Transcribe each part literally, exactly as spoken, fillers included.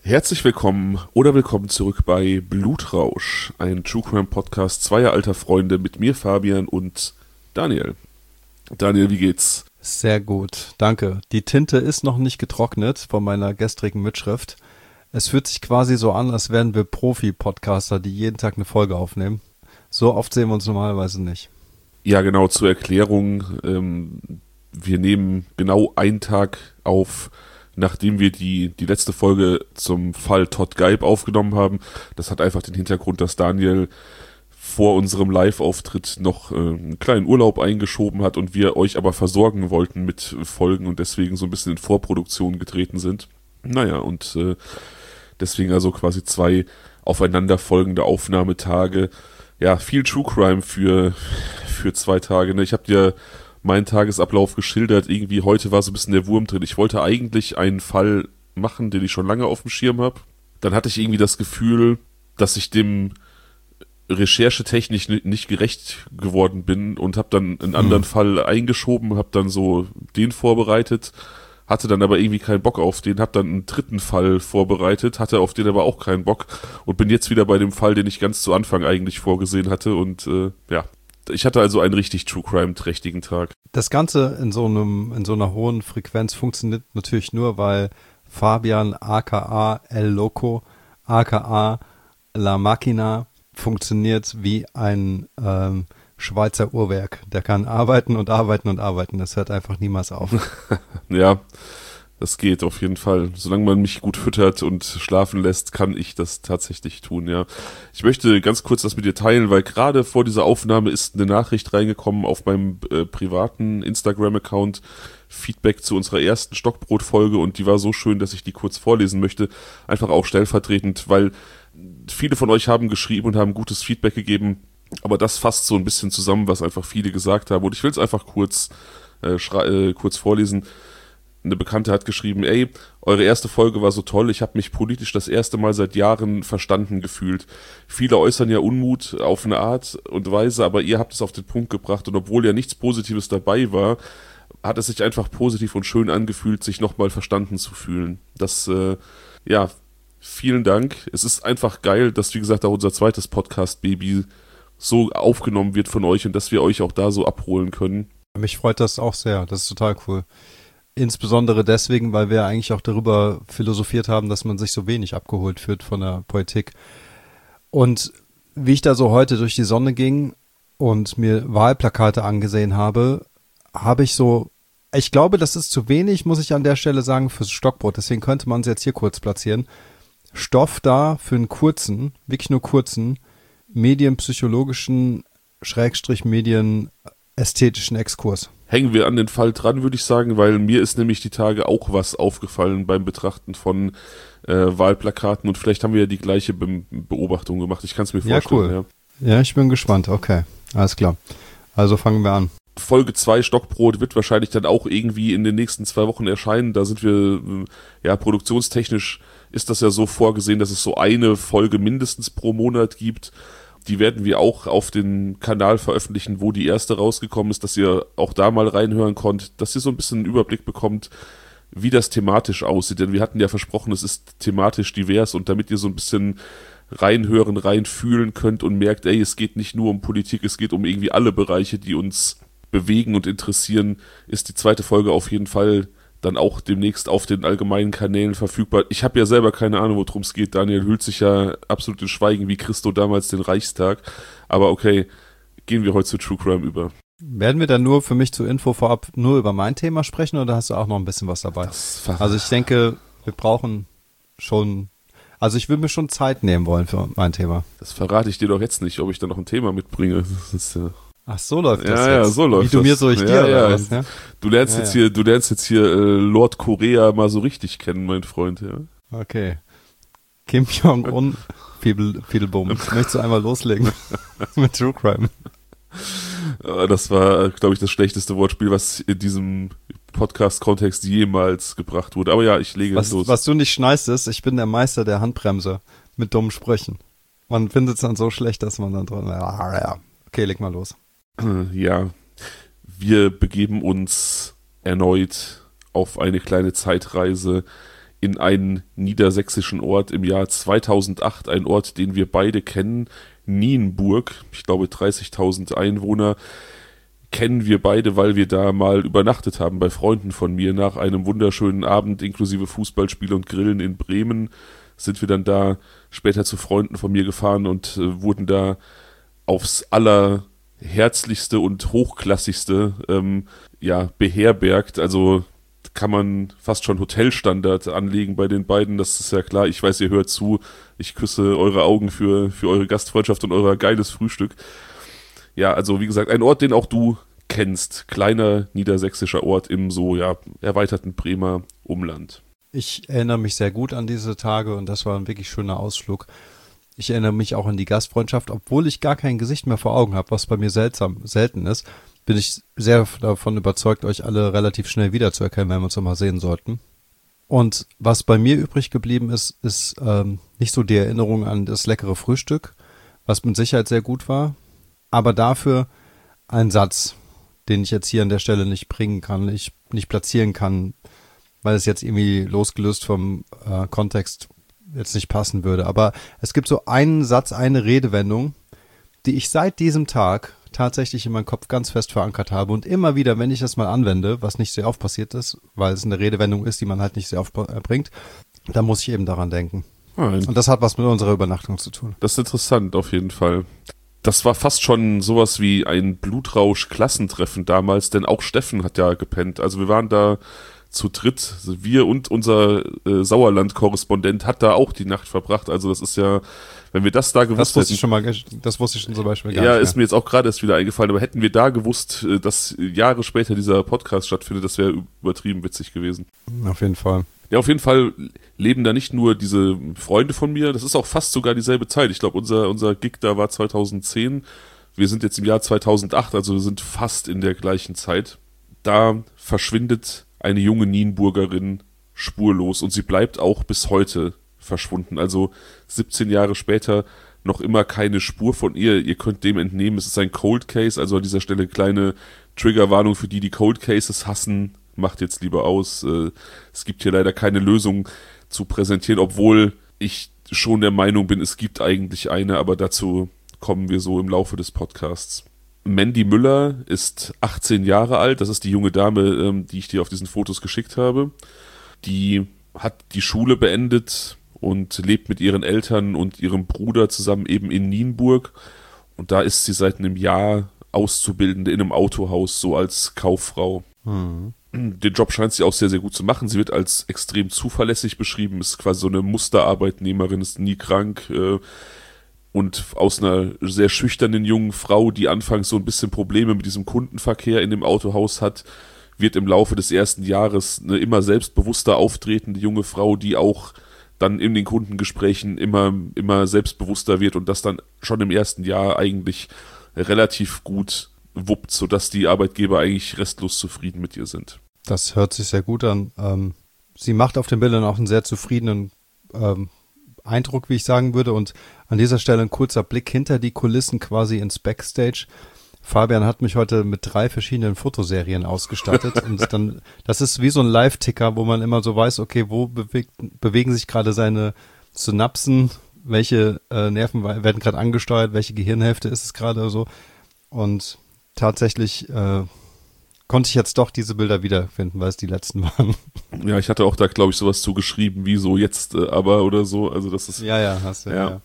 Herzlich willkommen oder willkommen zurück bei Blutrausch, ein True Crime Podcast zweier alter Freunde mit mir, Fabian, und Daniel. Daniel, wie geht's? Sehr gut, danke. Die Tinte ist noch nicht getrocknet von meiner gestrigen Mitschrift. Es fühlt sich quasi so an, als wären wir Profi-Podcaster, die jeden Tag eine Folge aufnehmen. So oft sehen wir uns normalerweise nicht. Ja, genau, zur Erklärung. Ähm, wir nehmen genau einen Tag auf, nachdem wir die, die letzte Folge zum Fall Todd Geib aufgenommen haben. Das hat einfach den Hintergrund, dass Daniel vor unserem Live-Auftritt noch äh, einen kleinen Urlaub eingeschoben hat und wir euch aber versorgen wollten mit Folgen und deswegen so ein bisschen in Vorproduktion getreten sind. Naja, und äh, deswegen also quasi zwei aufeinanderfolgende Aufnahmetage. Ja, viel True Crime für, für zwei Tage. Ne? Ich habe dir meinen Tagesablauf geschildert. Irgendwie heute war so ein bisschen der Wurm drin. Ich wollte eigentlich einen Fall machen, den ich schon lange auf dem Schirm habe. Dann hatte ich irgendwie das Gefühl, dass ich dem recherchetechnisch nicht gerecht geworden bin und habe dann einen anderen hm. Fall eingeschoben, habe dann so den vorbereitet, hatte dann aber irgendwie keinen Bock auf den, habe dann einen dritten Fall vorbereitet, hatte auf den aber auch keinen Bock und bin jetzt wieder bei dem Fall, den ich ganz zu Anfang eigentlich vorgesehen hatte und äh, ja, ich hatte also einen richtig True Crime trächtigen Tag. Das Ganze in so einem in so einer hohen Frequenz funktioniert natürlich nur, weil Fabian aka El Loco aka La Machina funktioniert wie ein ähm, Schweizer Uhrwerk. Der kann arbeiten und arbeiten und arbeiten. Das hört einfach niemals auf. Ja, das geht auf jeden Fall. Solange man mich gut füttert und schlafen lässt, kann ich das tatsächlich tun, ja. Ich möchte ganz kurz das mit dir teilen, weil gerade vor dieser Aufnahme ist eine Nachricht reingekommen auf meinem äh, privaten Instagram-Account, Feedback zu unserer ersten Stockbrot-Folge und die war so schön, dass ich die kurz vorlesen möchte. Einfach auch stellvertretend, weil viele von euch haben geschrieben und haben gutes Feedback gegeben, aber das fasst so ein bisschen zusammen, was einfach viele gesagt haben. Und ich will es einfach kurz, äh, schrei- äh, kurz vorlesen. Eine Bekannte hat geschrieben, ey, eure erste Folge war so toll, ich habe mich politisch das erste Mal seit Jahren verstanden gefühlt. Viele äußern ja Unmut auf eine Art und Weise, aber ihr habt es auf den Punkt gebracht und obwohl ja nichts Positives dabei war, hat es sich einfach positiv und schön angefühlt, sich nochmal verstanden zu fühlen. Das, äh, ja, vielen Dank. Es ist einfach geil, dass, wie gesagt, auch unser zweites Podcast-Baby so aufgenommen wird von euch und dass wir euch auch da so abholen können. Mich freut das auch sehr. Das ist total cool. Insbesondere deswegen, weil wir eigentlich auch darüber philosophiert haben, dass man sich so wenig abgeholt fühlt von der Politik. Und wie ich da so heute durch die Sonne ging und mir Wahlplakate angesehen habe, habe ich so, ich glaube, das ist zu wenig, muss ich an der Stelle sagen, fürs Stockbrot. Deswegen könnte man es jetzt hier kurz platzieren. Stoff da für einen kurzen, wirklich nur kurzen, medienpsychologischen, Schrägstrich medienästhetischen Exkurs. Hängen wir an den Fall dran, würde ich sagen, weil mir ist nämlich die Tage auch was aufgefallen beim Betrachten von äh, Wahlplakaten und vielleicht haben wir ja die gleiche Be- Beobachtung gemacht. Ich kann es mir vorstellen. Ja, cool. Ja. ja, ich bin gespannt. Okay, alles klar. Also fangen wir an. Folge zwei Stockbrot wird wahrscheinlich dann auch irgendwie in den nächsten zwei Wochen erscheinen. Da sind wir, ja, produktionstechnisch ist das ja so vorgesehen, dass es so eine Folge mindestens pro Monat gibt. Die werden wir auch auf den Kanal veröffentlichen, wo die erste rausgekommen ist, dass ihr auch da mal reinhören konnt, dass ihr so ein bisschen einen Überblick bekommt, wie das thematisch aussieht. Denn wir hatten ja versprochen, es ist thematisch divers und damit ihr so ein bisschen reinhören, reinfühlen könnt und merkt, ey, es geht nicht nur um Politik, es geht um irgendwie alle Bereiche, die uns bewegen und interessieren, ist die zweite Folge auf jeden Fall dann auch demnächst auf den allgemeinen Kanälen verfügbar. Ich habe ja selber keine Ahnung, worum es geht. Daniel hüllt sich ja absolut in Schweigen wie Christo damals den Reichstag. Aber okay, gehen wir heute zu True Crime über. Werden wir dann nur für mich zur Info vorab nur über mein Thema sprechen oder hast du auch noch ein bisschen was dabei? Also ich denke, wir brauchen schon, also ich würde mir schon Zeit nehmen wollen für mein Thema. Das verrate ich dir doch jetzt nicht, ob ich da noch ein Thema mitbringe. Das ist ja... Ach, so läuft das ja, jetzt. Ja, so läuft Wie du das. mir, so ich ja, dir, ja. oder was, ja? Du lernst ja, jetzt ja. hier, du lernst jetzt hier äh, Lord Korea mal so richtig kennen, mein Freund, ja. Okay. Kim Jong-un, Fiedel, Fiedelboom. Möchtest du einmal loslegen mit True Crime? Das war, glaube ich, das schlechteste Wortspiel, was in diesem Podcast-Kontext jemals gebracht wurde. Aber ja, ich lege was, los. Was du nicht schneist ist, ich bin der Meister der Handbremse mit dummen Sprüchen. Man findet es dann so schlecht, dass man dann dran... Okay, leg mal los. Ja, wir begeben uns erneut auf eine kleine Zeitreise in einen niedersächsischen Ort im Jahr zweitausendacht, ein Ort, den wir beide kennen, Nienburg, ich glaube dreißigtausend Einwohner, kennen wir beide, weil wir da mal übernachtet haben bei Freunden von mir. Nach einem wunderschönen Abend inklusive Fußballspiel und Grillen in Bremen sind wir dann da später zu Freunden von mir gefahren und äh, wurden da aufs allerherzlichste und hochklassigste ähm, ja, beherbergt. Also kann man fast schon Hotelstandard anlegen bei den beiden, das ist ja klar. Ich weiß, ihr hört zu. Ich küsse eure Augen für, für eure Gastfreundschaft und euer geiles Frühstück. Ja, also wie gesagt, ein Ort, den auch du kennst. Kleiner niedersächsischer Ort im so, ja, erweiterten Bremer Umland. Ich erinnere mich sehr gut an diese Tage und das war ein wirklich schöner Ausflug. Ich erinnere mich auch an die Gastfreundschaft, obwohl ich gar kein Gesicht mehr vor Augen habe, was bei mir seltsam, selten ist, bin ich sehr davon überzeugt, euch alle relativ schnell wiederzuerkennen, wenn wir uns nochmal sehen sollten. Und was bei mir übrig geblieben ist, ist ähm, nicht so die Erinnerung an das leckere Frühstück, was mit Sicherheit sehr gut war, aber dafür ein Satz, den ich jetzt hier an der Stelle nicht bringen kann, ich nicht platzieren kann, weil es jetzt irgendwie losgelöst vom äh, Kontext jetzt nicht passen würde. Aber es gibt so einen Satz, eine Redewendung, die ich seit diesem Tag tatsächlich in meinem Kopf ganz fest verankert habe und immer wieder, wenn ich das mal anwende, was nicht sehr oft passiert ist, weil es eine Redewendung ist, die man halt nicht sehr oft bringt, dann muss ich eben daran denken. Nein. Und das hat was mit unserer Übernachtung zu tun. Das ist interessant auf jeden Fall. Das war fast schon sowas wie ein Blutrausch-Klassentreffen damals, denn auch Steffen hat ja gepennt. Also wir waren da zu dritt, wir und unser äh, Sauerland-Korrespondent hat da auch die Nacht verbracht. Also das ist ja, wenn wir das da gewusst das wusste hätten. Ich schon mal, das wusste ich schon zum Beispiel gar ja, nicht mehr. Ist mir jetzt auch gerade erst wieder eingefallen, aber hätten wir da gewusst, äh, dass Jahre später dieser Podcast stattfindet, das wäre übertrieben witzig gewesen. Auf jeden Fall. Ja, auf jeden Fall leben da nicht nur diese Freunde von mir, das ist auch fast sogar dieselbe Zeit. Ich glaube, unser, unser Gig da war zweitausendzehn. Wir sind jetzt im Jahr zweitausendacht, also wir sind fast in der gleichen Zeit. Da verschwindet eine junge Nienburgerin spurlos und sie bleibt auch bis heute verschwunden. Also siebzehn Jahre später noch immer keine Spur von ihr. Ihr könnt dem entnehmen, es ist ein Cold Case, also an dieser Stelle kleine Triggerwarnung für die, die Cold Cases hassen. Macht jetzt lieber aus. Es gibt hier leider keine Lösung zu präsentieren, obwohl ich schon der Meinung bin, es gibt eigentlich eine, aber dazu kommen wir so im Laufe des Podcasts. Mandy Müller ist achtzehn Jahre alt, das ist die junge Dame, die ich dir auf diesen Fotos geschickt habe. Die hat die Schule beendet und lebt mit ihren Eltern und ihrem Bruder zusammen eben in Nienburg. Und da ist sie seit einem Jahr Auszubildende in einem Autohaus, so als Kauffrau. Mhm. Den Job scheint sie auch sehr, sehr gut zu machen. Sie wird als extrem zuverlässig beschrieben, ist quasi so eine Musterarbeitnehmerin, ist nie krank äh, und aus einer sehr schüchternen jungen Frau, die anfangs so ein bisschen Probleme mit diesem Kundenverkehr in dem Autohaus hat, wird im Laufe des ersten Jahres eine immer selbstbewusster auftretende junge Frau, die auch dann in den Kundengesprächen immer, immer selbstbewusster wird und das dann schon im ersten Jahr eigentlich relativ gut wuppt, sodass die Arbeitgeber eigentlich restlos zufrieden mit ihr sind. Das hört sich sehr gut an. Ähm, sie macht auf den Bildern auch einen sehr zufriedenen ähm, Eindruck, wie ich sagen würde. Und an dieser Stelle ein kurzer Blick hinter die Kulissen quasi ins Backstage. Fabian hat mich heute mit drei verschiedenen Fotoserien ausgestattet. Und dann, das ist wie so ein Live-Ticker, wo man immer so weiß, okay, wo bewegt, bewegen sich gerade seine Synapsen, welche äh, Nerven werden gerade angesteuert, welche Gehirnhälfte ist es gerade so. Und tatsächlich äh, konnte ich jetzt doch diese Bilder wiederfinden, weil es die letzten waren. Ja, ich hatte auch da, glaube ich, sowas zugeschrieben, wie so jetzt äh, aber oder so. Also das ist ja, ja, hast du, ja. ja.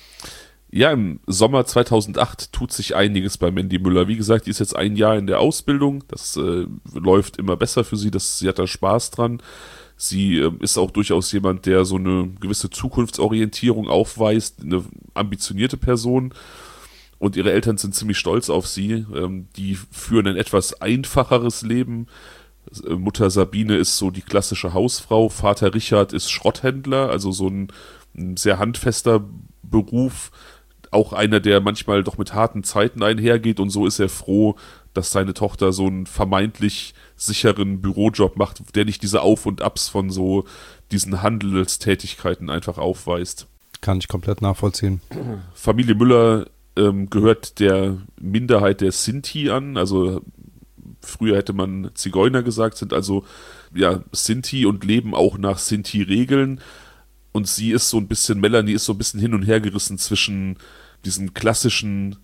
Ja, im Sommer zweitausendacht tut sich einiges bei Mandy Müller. Wie gesagt, die ist jetzt ein Jahr in der Ausbildung. Das äh, läuft immer besser für sie. Das, sie hat da Spaß dran. Sie äh, ist auch durchaus jemand, der so eine gewisse Zukunftsorientierung aufweist, eine ambitionierte Person. Und ihre Eltern sind ziemlich stolz auf sie. Ähm, die führen ein etwas einfacheres Leben. Äh, Mutter Sabine ist so die klassische Hausfrau. Vater Richard ist Schrotthändler, also so ein, ein sehr handfester Beruf. Auch einer, der manchmal doch mit harten Zeiten einhergeht. Und so ist er froh, dass seine Tochter so einen vermeintlich sicheren Bürojob macht, der nicht diese Auf- und Abs von so diesen Handelstätigkeiten einfach aufweist. Kann ich komplett nachvollziehen. Familie Müller ähm, gehört der Minderheit der Sinti an, also früher hätte man Zigeuner gesagt, sind also ja Sinti und leben auch nach Sinti-Regeln. Und sie ist so ein bisschen, Melanie ist so ein bisschen hin und her gerissen zwischen diesen klassischen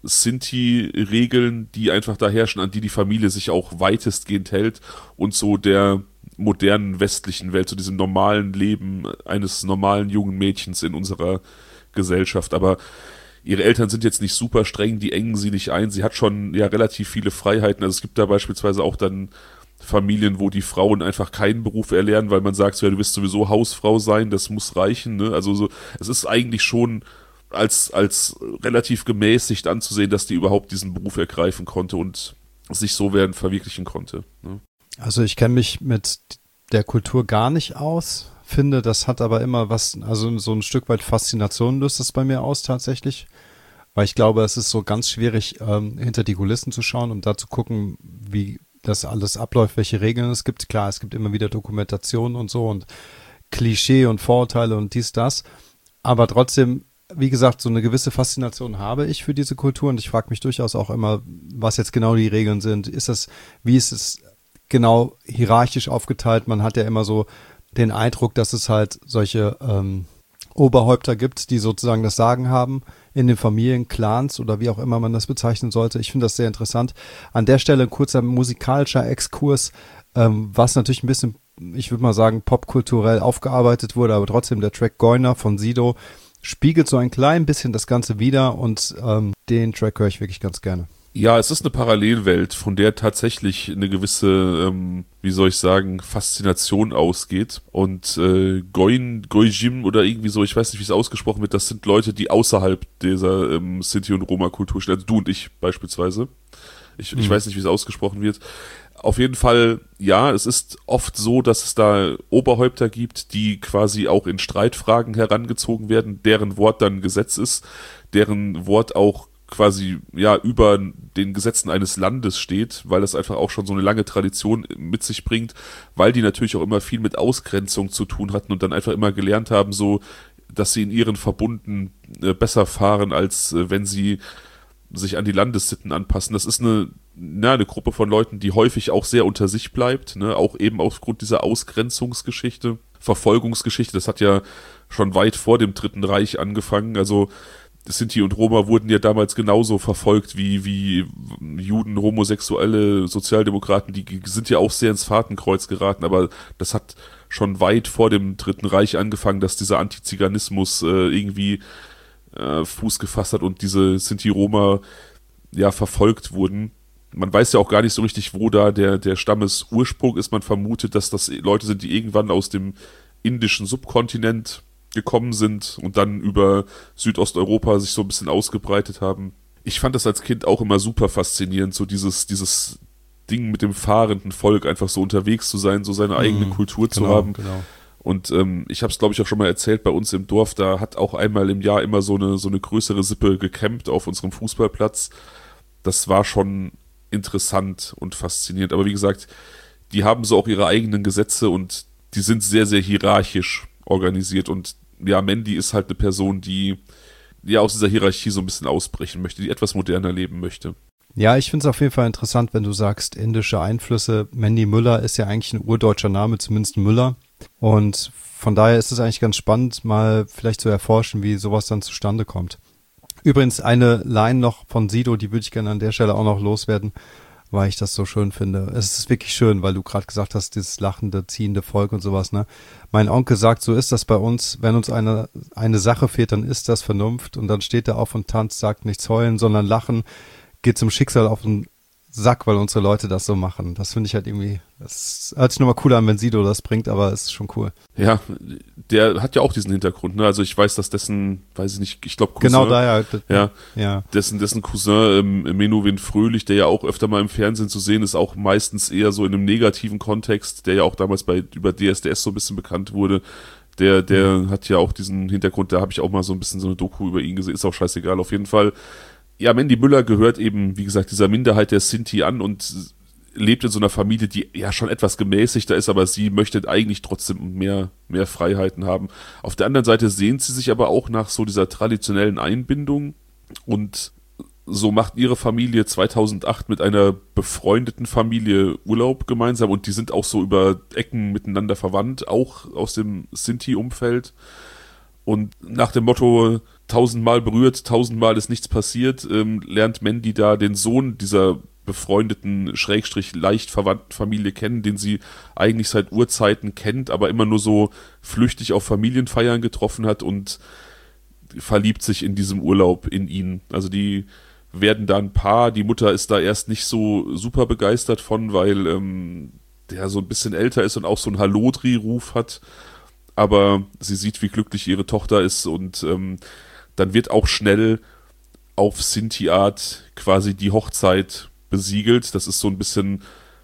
Sinti-Regeln, die einfach da herrschen, an die die Familie sich auch weitestgehend hält, und so der modernen westlichen Welt, so diesem normalen Leben eines normalen jungen Mädchens in unserer Gesellschaft. Aber ihre Eltern sind jetzt nicht super streng, die engen sie nicht ein. Sie hat schon ja relativ viele Freiheiten. Also es gibt da beispielsweise auch dann Familien, wo die Frauen einfach keinen Beruf erlernen, weil man sagt, so, ja, du wirst sowieso Hausfrau sein, das muss reichen. Ne? Also so, es ist eigentlich schon als, als relativ gemäßigt anzusehen, dass die überhaupt diesen Beruf ergreifen konnte und sich so werden verwirklichen konnte. Ne? Also ich kenne mich mit der Kultur gar nicht aus, finde, das hat aber immer was, also so ein Stück weit Faszination löst das bei mir aus tatsächlich, weil ich glaube, es ist so ganz schwierig, ähm, hinter die Kulissen zu schauen und da zu gucken, wie das alles abläuft, welche Regeln es gibt. Klar, es gibt immer wieder Dokumentationen und so und Klischee und Vorurteile und dies, das. Aber trotzdem, wie gesagt, so eine gewisse Faszination habe ich für diese Kultur und ich frage mich durchaus auch immer, was jetzt genau die Regeln sind. Ist das, wie ist es genau hierarchisch aufgeteilt? Man hat ja immer so den Eindruck, dass es halt solche ähm, Oberhäupter gibt, die sozusagen das Sagen haben in den Familien, Clans oder wie auch immer man das bezeichnen sollte. Ich finde das sehr interessant. An der Stelle ein kurzer musikalischer Exkurs, ähm, was natürlich ein bisschen, ich würde mal sagen, popkulturell aufgearbeitet wurde, aber trotzdem der Track Goiner von Sido spiegelt so ein klein bisschen das Ganze wider und ähm, den Track höre ich wirklich ganz gerne. Ja, es ist eine Parallelwelt, von der tatsächlich eine gewisse, ähm, wie soll ich sagen, Faszination ausgeht. Und äh, Goin, Goijim oder irgendwie so, ich weiß nicht, wie es ausgesprochen wird, das sind Leute, die außerhalb dieser ähm, Sinti- und Roma-Kultur stehen. Also du und ich beispielsweise. Ich, mhm. ich weiß nicht, wie es ausgesprochen wird. Auf jeden Fall, ja, es ist oft so, dass es da Oberhäupter gibt, die quasi auch in Streitfragen herangezogen werden, deren Wort dann Gesetz ist, deren Wort auch quasi ja über den Gesetzen eines Landes steht, weil das einfach auch schon so eine lange Tradition mit sich bringt, weil die natürlich auch immer viel mit Ausgrenzung zu tun hatten und dann einfach immer gelernt haben, so, dass sie in ihren Verbunden äh, besser fahren, als äh, wenn sie sich an die Landessitten anpassen. Das ist eine, na, eine Gruppe von Leuten, die häufig auch sehr unter sich bleibt, ne, auch eben aufgrund dieser Ausgrenzungsgeschichte, Verfolgungsgeschichte. Das hat ja schon weit vor dem Dritten Reich angefangen, also Sinti und Roma wurden ja damals genauso verfolgt wie, wie Juden, Homosexuelle, Sozialdemokraten, die sind ja auch sehr ins Fadenkreuz geraten, aber das hat schon weit vor dem Dritten Reich angefangen, dass dieser Antiziganismus äh, irgendwie äh, Fuß gefasst hat und diese Sinti-Roma ja verfolgt wurden. Man weiß ja auch gar nicht so richtig, wo da der, der Stammesursprung ist. Man vermutet, dass das Leute sind, die irgendwann aus dem indischen Subkontinent gekommen sind und dann über Südosteuropa sich so ein bisschen ausgebreitet haben. Ich fand das als Kind auch immer super faszinierend, so dieses, dieses Ding mit dem fahrenden Volk, einfach so unterwegs zu sein, so seine eigene mhm, Kultur genau, zu haben. Genau. Und ähm, ich habe es, glaube ich, auch schon mal erzählt, bei uns im Dorf, da hat auch einmal im Jahr immer so eine, so eine größere Sippe gecampt auf unserem Fußballplatz. Das war schon interessant und faszinierend. Aber wie gesagt, die haben so auch ihre eigenen Gesetze und die sind sehr, sehr hierarchisch organisiert und ja, Mandy ist halt eine Person, die ja aus dieser Hierarchie so ein bisschen ausbrechen möchte, die etwas moderner leben möchte. Ja, ich finde es auf jeden Fall interessant, wenn du sagst, indische Einflüsse. Mandy Müller ist ja eigentlich ein urdeutscher Name, zumindest Müller. Und von daher ist es eigentlich ganz spannend, mal vielleicht zu erforschen, wie sowas dann zustande kommt. Übrigens eine Line noch von Sido, die würde ich gerne an der Stelle auch noch loswerden, weil ich das so schön finde. Es ist wirklich schön, weil du gerade gesagt hast, dieses lachende, ziehende Volk und sowas, ne? Mein Onkel sagt, so ist das bei uns, wenn uns eine, eine Sache fehlt, dann ist das Vernunft und dann steht er auf und tanzt, sagt nichts heulen, sondern lachen, geht zum Schicksal auf den Sack, weil unsere Leute das so machen. Das finde ich halt irgendwie, das hört sich nochmal cool an, wenn Sido das bringt, aber es ist schon cool. Ja, der hat ja auch diesen Hintergrund, ne? Also ich weiß, dass dessen, weiß ich nicht, ich glaube Cousin. Genau daher. Ja, ja. Dessen, dessen Cousin ähm, Menowin Fröhlich, der ja auch öfter mal im Fernsehen zu sehen ist, auch meistens eher so in einem negativen Kontext, der ja auch damals bei über D S D S so ein bisschen bekannt wurde. Der, der mhm. hat ja auch diesen Hintergrund, da habe ich auch mal so ein bisschen so eine Doku über ihn gesehen, ist auch scheißegal, auf jeden Fall. Ja, Mandy Müller gehört eben, wie gesagt, dieser Minderheit der Sinti an und lebt in so einer Familie, die ja schon etwas gemäßigter ist, aber sie möchte eigentlich trotzdem mehr, mehr Freiheiten haben. Auf der anderen Seite sehnt sie sich aber auch nach so dieser traditionellen Einbindung und so macht ihre Familie zweitausendacht mit einer befreundeten Familie Urlaub gemeinsam und die sind auch so über Ecken miteinander verwandt, auch aus dem Sinti-Umfeld. Und nach dem Motto, tausendmal berührt, tausendmal ist nichts passiert, ähm, lernt Mandy da den Sohn dieser befreundeten, schrägstrich leicht verwandten Familie kennen, den sie eigentlich seit Urzeiten kennt, aber immer nur so flüchtig auf Familienfeiern getroffen hat und verliebt sich in diesem Urlaub in ihn. Also die werden da ein Paar, die Mutter ist da erst nicht so super begeistert von, weil ähm, der so ein bisschen älter ist und auch so einen Hallodri-Ruf hat, aber sie sieht, wie glücklich ihre Tochter ist und ähm, dann wird auch schnell auf Sinti-Art quasi die Hochzeit besiegelt. Das ist so ein bisschen,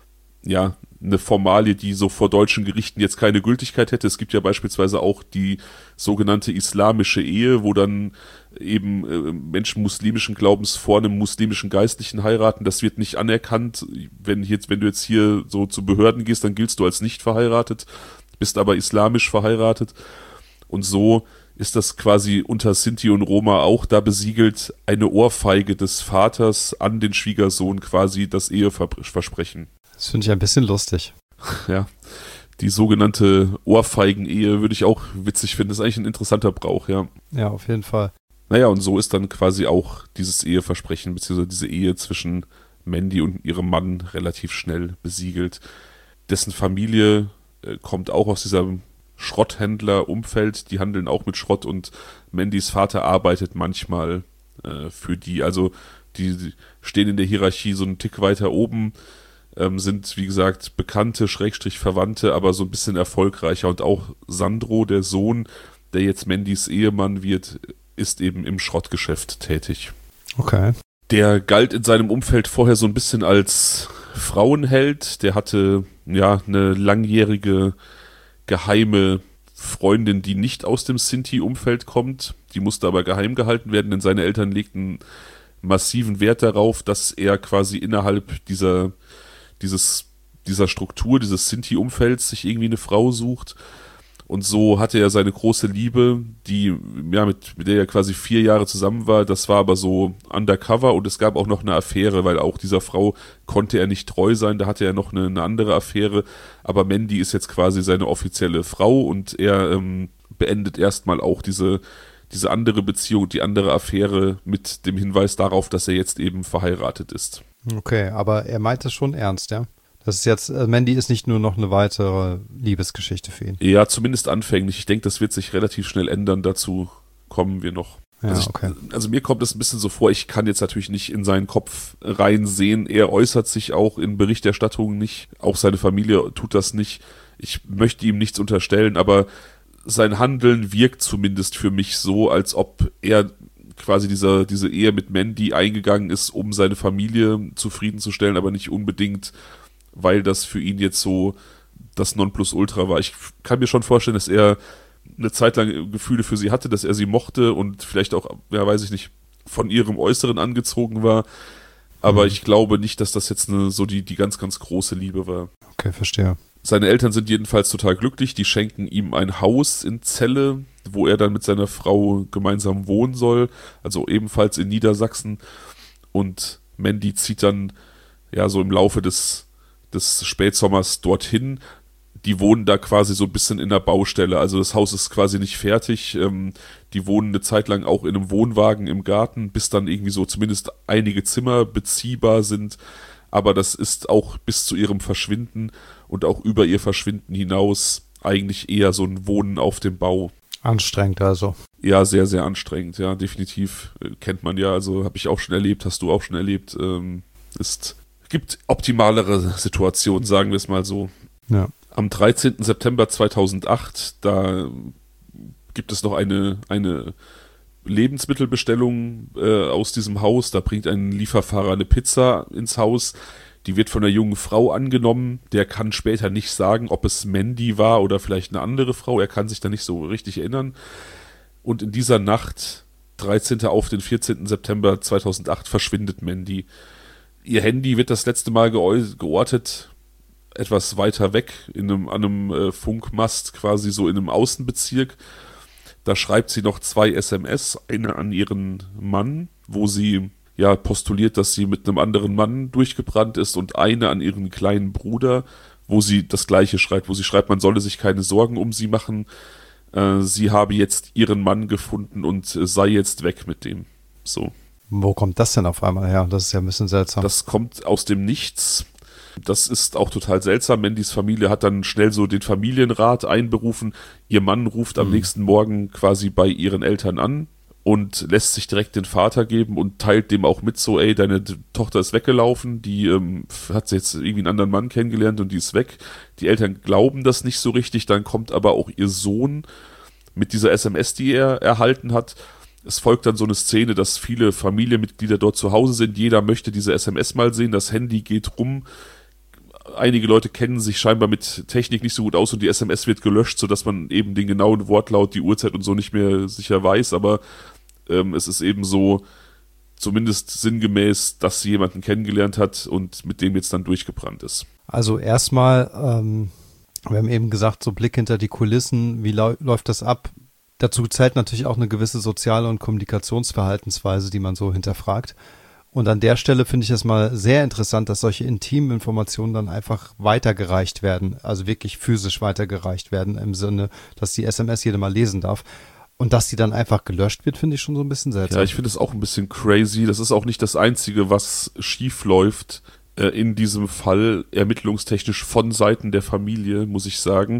ja, eine Formalie, die so vor deutschen Gerichten jetzt keine Gültigkeit hätte. Es gibt ja beispielsweise auch die sogenannte islamische Ehe, wo dann eben äh, Menschen muslimischen Glaubens vor einem muslimischen Geistlichen heiraten. Das wird nicht anerkannt. Wenn, jetzt, wenn du jetzt hier so zu Behörden gehst, dann giltst du als nicht verheiratet, bist aber islamisch verheiratet. Und so ist das quasi unter Sinti und Roma auch da besiegelt, eine Ohrfeige des Vaters an den Schwiegersohn, quasi das Eheversprechen. Das finde ich ein bisschen lustig. Ja, die sogenannte Ohrfeigen-Ehe würde ich auch witzig finden. Das ist eigentlich ein interessanter Brauch, ja. Ja, auf jeden Fall. Naja, und so ist dann quasi auch dieses Eheversprechen, beziehungsweise diese Ehe zwischen Mandy und ihrem Mann relativ schnell besiegelt. Dessen Familie äh, kommt auch aus diesem Schrotthändler-Umfeld, die handeln auch mit Schrott und Mandys Vater arbeitet manchmal äh, für die. Also die, die stehen in der Hierarchie so einen Tick weiter oben, ähm, sind wie gesagt Bekannte, Schrägstrich Verwandte, aber so ein bisschen erfolgreicher. Und auch Sandro, der Sohn, der jetzt Mandys Ehemann wird, ist eben im Schrottgeschäft tätig. Okay. Der galt in seinem Umfeld vorher so ein bisschen als Frauenheld. Der hatte ja eine langjährige geheime Freundin, die nicht aus dem Sinti-Umfeld kommt. Die musste aber geheim gehalten werden, denn seine Eltern legten massiven Wert darauf, dass er quasi innerhalb dieser, dieses, dieser Struktur, dieses Sinti-Umfelds sich irgendwie eine Frau sucht. Und so hatte er seine große Liebe, die, ja, mit, mit der er quasi vier Jahre zusammen war. Das war aber so undercover und es gab auch noch eine Affäre, weil auch dieser Frau konnte er nicht treu sein. Da hatte er noch eine, eine andere Affäre. Aber Mandy ist jetzt quasi seine offizielle Frau und er ähm, beendet erstmal auch diese, diese andere Beziehung, die andere Affäre mit dem Hinweis darauf, dass er jetzt eben verheiratet ist. Okay, aber er meint das schon ernst, ja? Das ist jetzt, äh, Mandy ist nicht nur noch eine weitere Liebesgeschichte für ihn. Ja, zumindest anfänglich. Ich denke, das wird sich relativ schnell ändern. Dazu kommen wir noch. Ja, also, ich, okay. also mir kommt es ein bisschen so vor, ich kann jetzt natürlich nicht in seinen Kopf reinsehen. Er äußert sich auch in Berichterstattungen nicht. Auch seine Familie tut das nicht. Ich möchte ihm nichts unterstellen, aber sein Handeln wirkt zumindest für mich so, als ob er quasi diese, diese Ehe mit Mandy eingegangen ist, um seine Familie zufriedenzustellen, aber nicht unbedingt, weil das für ihn jetzt so das Nonplusultra war. Ich kann mir schon vorstellen, dass er eine Zeit lang Gefühle für sie hatte, dass er sie mochte und vielleicht auch, ja, weiß ich nicht, von ihrem Äußeren angezogen war. Aber mhm. ich glaube nicht, dass das jetzt eine, so die, die ganz, ganz große Liebe war. Okay, verstehe. Seine Eltern sind jedenfalls total glücklich. Die schenken ihm ein Haus in Celle, wo er dann mit seiner Frau gemeinsam wohnen soll. Also ebenfalls in Niedersachsen. Und Mandy zieht dann ja so im Laufe des des Spätsommers dorthin. Die wohnen da quasi so ein bisschen in der Baustelle. Also das Haus ist quasi nicht fertig. Ähm, die wohnen eine Zeit lang auch in einem Wohnwagen im Garten, bis dann irgendwie so zumindest einige Zimmer beziehbar sind. Aber das ist auch bis zu ihrem Verschwinden und auch über ihr Verschwinden hinaus eigentlich eher so ein Wohnen auf dem Bau. Anstrengend also. Ja, sehr, sehr anstrengend. Ja, definitiv. Äh, kennt man ja. Also habe ich auch schon erlebt, hast du auch schon erlebt. Ähm, ist gibt optimalere Situationen, sagen wir es mal so. Ja. Am dreizehnten September zweitausendacht, da gibt es noch eine, eine Lebensmittelbestellung äh, aus diesem Haus. Da bringt ein Lieferfahrer eine Pizza ins Haus. Die wird von einer jungen Frau angenommen. Der kann später nicht sagen, ob es Mandy war oder vielleicht eine andere Frau. Er kann sich da nicht so richtig erinnern. Und in dieser Nacht, dreizehnten auf den vierzehnten September zweitausendacht, verschwindet Mandy. Ihr Handy wird das letzte Mal geor- geortet, etwas weiter weg, in einem, an einem äh, Funkmast, quasi so in einem Außenbezirk. Da schreibt sie noch zwei S M S, eine an ihren Mann, wo sie ja postuliert, dass sie mit einem anderen Mann durchgebrannt ist und eine an ihren kleinen Bruder, wo sie das Gleiche schreibt, wo sie schreibt, man solle sich keine Sorgen um sie machen, äh, sie habe jetzt ihren Mann gefunden und äh, sei jetzt weg mit dem. So. Wo kommt das denn auf einmal her? Das ist ja ein bisschen seltsam. Das kommt aus dem Nichts. Das ist auch total seltsam. Mandys Familie hat dann schnell so den Familienrat einberufen. Ihr Mann ruft am mhm. nächsten Morgen quasi bei ihren Eltern an und lässt sich direkt den Vater geben und teilt dem auch mit, so, ey, deine Tochter ist weggelaufen, die ähm, hat jetzt irgendwie einen anderen Mann kennengelernt und die ist weg. Die Eltern glauben das nicht so richtig, dann kommt aber auch ihr Sohn mit dieser S M S, die er erhalten hat. Es folgt dann so eine Szene, dass viele Familienmitglieder dort zu Hause sind, jeder möchte diese S M S mal sehen, das Handy geht rum, einige Leute kennen sich scheinbar mit Technik nicht so gut aus und die S M S wird gelöscht, sodass man eben den genauen Wortlaut, die Uhrzeit und so nicht mehr sicher weiß, aber ähm, es ist eben so, zumindest sinngemäß, dass sie jemanden kennengelernt hat und mit dem jetzt dann durchgebrannt ist. Also erstmal, ähm, wir haben eben gesagt, so Blick hinter die Kulissen, wie lau- läuft das ab? Dazu zählt natürlich auch eine gewisse soziale und Kommunikationsverhaltensweise, die man so hinterfragt. Und an der Stelle finde ich es mal sehr interessant, dass solche intimen Informationen dann einfach weitergereicht werden, also wirklich physisch weitergereicht werden, im Sinne, dass die S M S jeder mal lesen darf. Und dass die dann einfach gelöscht wird, finde ich schon so ein bisschen seltsam. Ja, ich finde es auch ein bisschen crazy. Das ist auch nicht das Einzige, was schief läuft äh, in diesem Fall, ermittlungstechnisch von Seiten der Familie, muss ich sagen.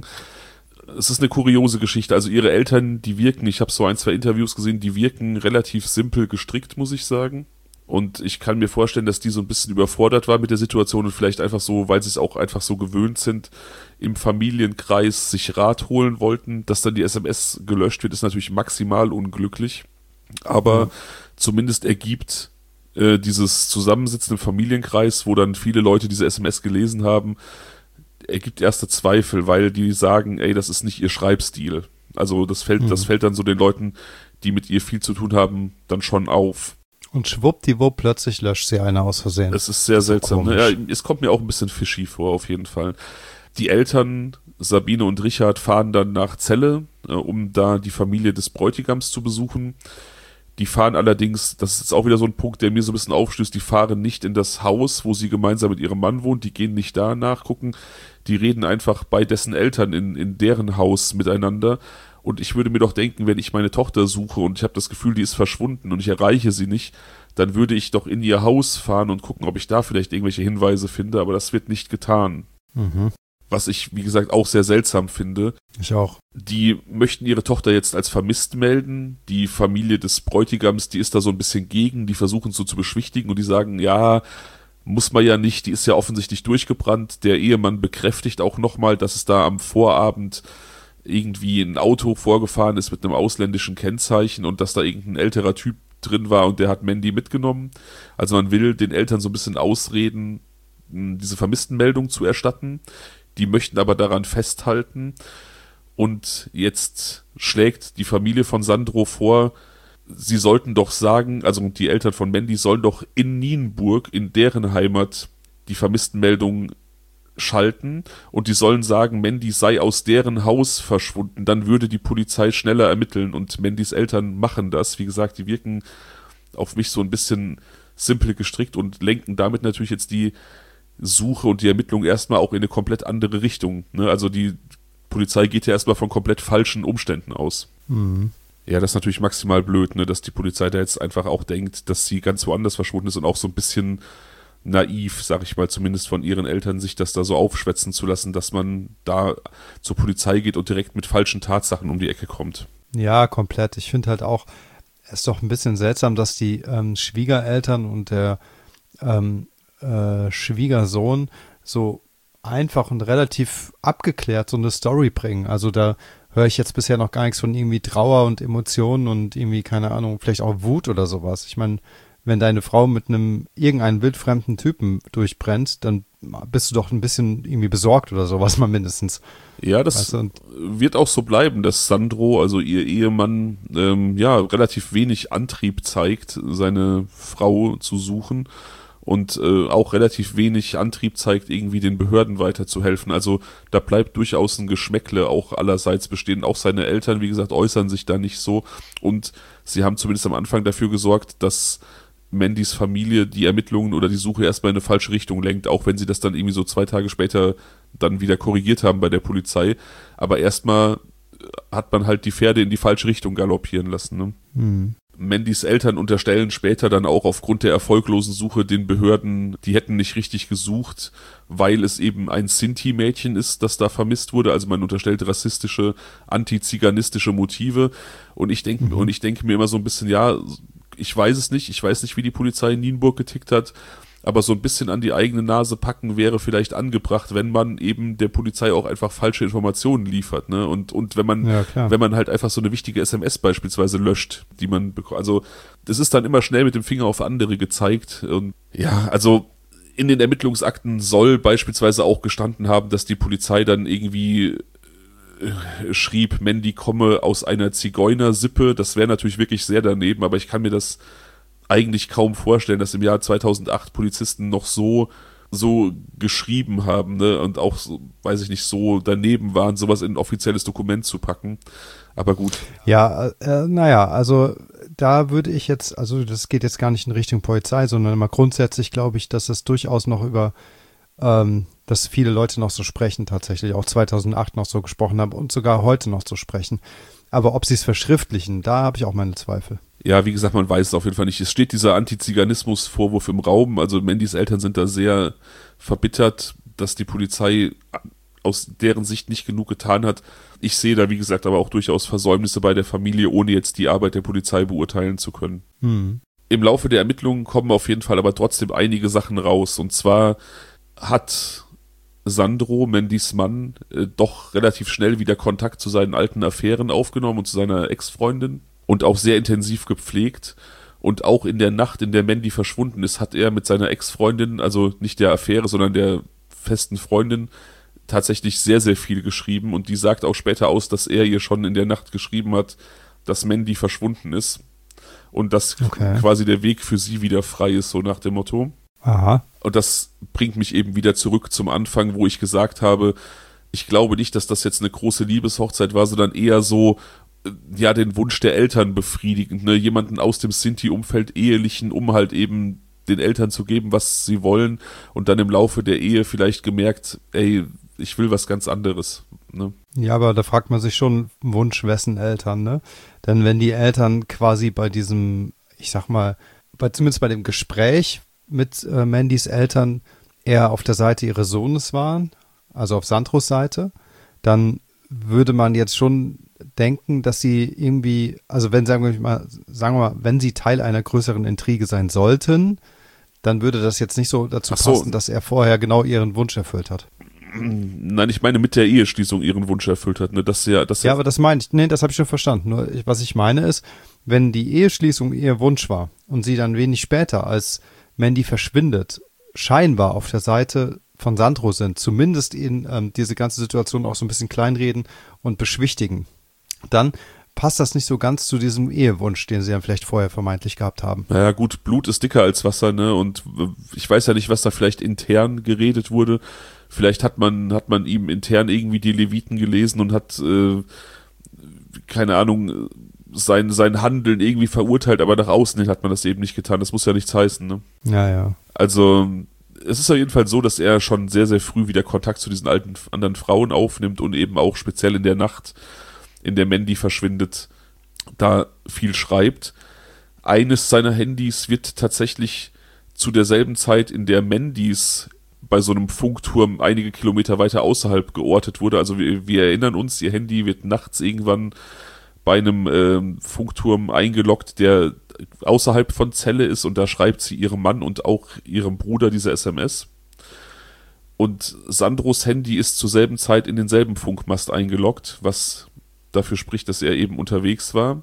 Es ist eine kuriose Geschichte. Also ihre Eltern, die wirken, ich habe so ein, zwei Interviews gesehen, die wirken relativ simpel gestrickt, muss ich sagen. Und ich kann mir vorstellen, dass die so ein bisschen überfordert war mit der Situation und vielleicht einfach so, weil sie es auch einfach so gewöhnt sind, im Familienkreis sich Rat holen wollten. Dass dann die S M S gelöscht wird, ist natürlich maximal unglücklich. Aber mhm. zumindest ergibt äh, dieses Zusammensitzen im Familienkreis, wo dann viele Leute diese S M S gelesen haben, ergibt erste Zweifel, weil die sagen, ey, das ist nicht ihr Schreibstil. Also das fällt, mhm. das fällt dann so den Leuten, die mit ihr viel zu tun haben, dann schon auf. Und schwuppdiwupp, plötzlich löscht sie eine aus Versehen. Es ist sehr seltsam. Ne? Ja, es kommt mir auch ein bisschen fishy vor, auf jeden Fall. Die Eltern, Sabine und Richard, fahren dann nach Celle, äh, um da die Familie des Bräutigams zu besuchen. Die fahren allerdings, das ist jetzt auch wieder so ein Punkt, der mir so ein bisschen aufstößt, die fahren nicht in das Haus, wo sie gemeinsam mit ihrem Mann wohnt, die gehen nicht da nachgucken, die reden einfach bei dessen Eltern in, in deren Haus miteinander. Und ich würde mir doch denken, wenn ich meine Tochter suche und ich habe das Gefühl, die ist verschwunden und ich erreiche sie nicht, dann würde ich doch in ihr Haus fahren und gucken, ob ich da vielleicht irgendwelche Hinweise finde, aber das wird nicht getan. Mhm. Was ich, wie gesagt, auch sehr seltsam finde. Ich auch. Die möchten ihre Tochter jetzt als vermisst melden. Die Familie des Bräutigams, die ist da so ein bisschen gegen, die versuchen es so zu beschwichtigen und die sagen, ja, muss man ja nicht, die ist ja offensichtlich durchgebrannt. Der Ehemann bekräftigt auch nochmal, dass es da am Vorabend irgendwie ein Auto vorgefahren ist mit einem ausländischen Kennzeichen und dass da irgendein älterer Typ drin war und der hat Mandy mitgenommen. Also man will den Eltern so ein bisschen ausreden, diese Vermisstenmeldung zu erstatten. Die möchten aber daran festhalten und jetzt schlägt die Familie von Sandro vor, sie sollten doch sagen, also die Eltern von Mandy sollen doch in Nienburg, in deren Heimat, die Vermisstenmeldung schalten und die sollen sagen, Mandy sei aus deren Haus verschwunden, dann würde die Polizei schneller ermitteln und Mandys Eltern machen das. Wie gesagt, die wirken auf mich so ein bisschen simpel gestrickt und lenken damit natürlich jetzt die Suche und die Ermittlung erstmal auch in eine komplett andere Richtung. Ne? Also die Polizei geht ja erstmal von komplett falschen Umständen aus. Mhm. Ja, das ist natürlich maximal blöd, ne, dass die Polizei da jetzt einfach auch denkt, dass sie ganz woanders verschwunden ist und auch so ein bisschen naiv, sag ich mal, zumindest von ihren Eltern, sich das da so aufschwätzen zu lassen, dass man da zur Polizei geht und direkt mit falschen Tatsachen um die Ecke kommt. Ja, komplett. Ich finde halt auch, es ist doch ein bisschen seltsam, dass die ähm, Schwiegereltern und der ähm, äh, Schwiegersohn so einfach und relativ abgeklärt so eine Story bringen. Also da höre ich jetzt bisher noch gar nichts von irgendwie Trauer und Emotionen und irgendwie, keine Ahnung, vielleicht auch Wut oder sowas. Ich meine, wenn deine Frau mit einem irgendeinen wildfremden Typen durchbrennt, dann bist du doch ein bisschen irgendwie besorgt oder sowas mal mindestens. Ja, das weißt du? Wird auch so bleiben, dass Sandro, also ihr Ehemann, ähm, ja, relativ wenig Antrieb zeigt, seine Frau zu suchen und äh, auch relativ wenig Antrieb zeigt, irgendwie den Behörden weiterzuhelfen. Also da bleibt durchaus ein Geschmäckle auch allerseits bestehen. Auch seine Eltern, wie gesagt, äußern sich da nicht so und sie haben zumindest am Anfang dafür gesorgt, dass Mandys Familie die Ermittlungen oder die Suche erstmal in eine falsche Richtung lenkt, auch wenn sie das dann irgendwie so zwei Tage später dann wieder korrigiert haben bei der Polizei. Aber erstmal hat man halt die Pferde in die falsche Richtung galoppieren lassen. Ne? Mhm. Mandys Eltern unterstellen später dann auch aufgrund der erfolglosen Suche den Behörden, die hätten nicht richtig gesucht, weil es eben ein Sinti-Mädchen ist, das da vermisst wurde. Also man unterstellt rassistische, antiziganistische Motive. Und ich denke, mhm. und ich denke mir immer so ein bisschen, ja, ich weiß es nicht, ich weiß nicht, wie die Polizei in Nienburg getickt hat, aber so ein bisschen an die eigene Nase packen wäre vielleicht angebracht, wenn man eben der Polizei auch einfach falsche Informationen liefert, ne? Und, und wenn man, ja, wenn man halt einfach so eine wichtige S M S beispielsweise löscht, die man bekommt. Also, das ist dann immer schnell mit dem Finger auf andere gezeigt. Und ja, also, in den Ermittlungsakten soll beispielsweise auch gestanden haben, dass die Polizei dann irgendwie äh, schrieb, Mandy komme aus einer Zigeunersippe. Das wäre natürlich wirklich sehr daneben, aber ich kann mir das eigentlich kaum vorstellen, dass im Jahr zweitausendacht Polizisten noch so so geschrieben haben, ne, und auch, so, weiß ich nicht, so daneben waren, sowas in ein offizielles Dokument zu packen. Aber gut. Ja, äh, naja, also da würde ich jetzt, also das geht jetzt gar nicht in Richtung Polizei, sondern mal grundsätzlich glaube ich, dass es durchaus noch über, ähm, dass viele Leute noch so sprechen tatsächlich, auch zweitausendacht noch so gesprochen haben und sogar heute noch so sprechen. Aber ob sie es verschriftlichen, da habe ich auch meine Zweifel. Ja, wie gesagt, man weiß es auf jeden Fall nicht. Es steht dieser Antiziganismus-Vorwurf im Raum. Also Mandys Eltern sind da sehr verbittert, dass die Polizei aus deren Sicht nicht genug getan hat. Ich sehe da, wie gesagt, aber auch durchaus Versäumnisse bei der Familie, ohne jetzt die Arbeit der Polizei beurteilen zu können. Hm. Im Laufe der Ermittlungen kommen auf jeden Fall aber trotzdem einige Sachen raus. Und zwar hat Sandro, Mandys Mann, äh, doch relativ schnell wieder Kontakt zu seinen alten Affären aufgenommen und zu seiner Ex-Freundin. Und auch sehr intensiv gepflegt. Und auch in der Nacht, in der Mandy verschwunden ist, hat er mit seiner Ex-Freundin, also nicht der Affäre, sondern der festen Freundin, tatsächlich sehr, sehr viel geschrieben. Und die sagt auch später aus, dass er ihr schon in der Nacht geschrieben hat, dass Mandy verschwunden ist. Und dass okay. quasi der Weg für sie wieder frei ist, so nach dem Motto. Aha. Und das bringt mich eben wieder zurück zum Anfang, wo ich gesagt habe, ich glaube nicht, dass das jetzt eine große Liebeshochzeit war, sondern eher so, ja, den Wunsch der Eltern befriedigend, ne, jemanden aus dem Sinti-Umfeld ehelichen, um halt eben den Eltern zu geben, was sie wollen, und dann im Laufe der Ehe vielleicht gemerkt, ey, ich will was ganz anderes, ne. Ja, aber da fragt man sich schon, Wunsch wessen Eltern, ne? Denn wenn die Eltern quasi bei diesem, ich sag mal, bei, zumindest bei dem Gespräch mit äh, Mandys Eltern eher auf der Seite ihres Sohnes waren, also auf Sandros Seite, dann würde man jetzt schon denken, dass sie irgendwie, also wenn, sagen wir mal, sagen wir mal, wenn sie Teil einer größeren Intrige sein sollten, dann würde das jetzt nicht so dazu so. passen, dass er vorher genau ihren Wunsch erfüllt hat. Nein, ich meine mit der Eheschließung ihren Wunsch erfüllt hat, ne, dass ja, dass ja, aber das meine ich, nee, das habe ich schon verstanden. Nur ich, was ich meine ist, wenn die Eheschließung ihr Wunsch war und sie dann wenig später, als Mandy verschwindet, scheinbar auf der Seite von Sandro sind, zumindest in ähm, diese ganze Situation auch so ein bisschen kleinreden und beschwichtigen, dann passt das nicht so ganz zu diesem Ehewunsch, den sie dann vielleicht vorher vermeintlich gehabt haben. Naja gut, Blut ist dicker als Wasser, ne, und ich weiß ja nicht, was da vielleicht intern geredet wurde. Vielleicht hat man hat man ihm intern irgendwie die Leviten gelesen und hat, äh, keine Ahnung, sein, sein Handeln irgendwie verurteilt, aber nach außen hin hat man das eben nicht getan. Das muss ja nichts heißen, ne. Ja, ja. Also es ist auf jeden Fall so, dass er schon sehr, sehr früh wieder Kontakt zu diesen alten anderen Frauen aufnimmt und eben auch speziell in der Nacht, in der Mandy verschwindet, da viel schreibt. Eines seiner Handys wird tatsächlich zu derselben Zeit, in der Mandys bei so einem Funkturm einige Kilometer weiter außerhalb geortet wurde. Also wir, wir erinnern uns, ihr Handy wird nachts irgendwann bei einem äh, Funkturm eingeloggt, der außerhalb von Celle ist, und da schreibt sie ihrem Mann und auch ihrem Bruder diese S M S. Und Sandros Handy ist zur selben Zeit in denselben Funkmast eingeloggt, was dafür spricht, dass er eben unterwegs war.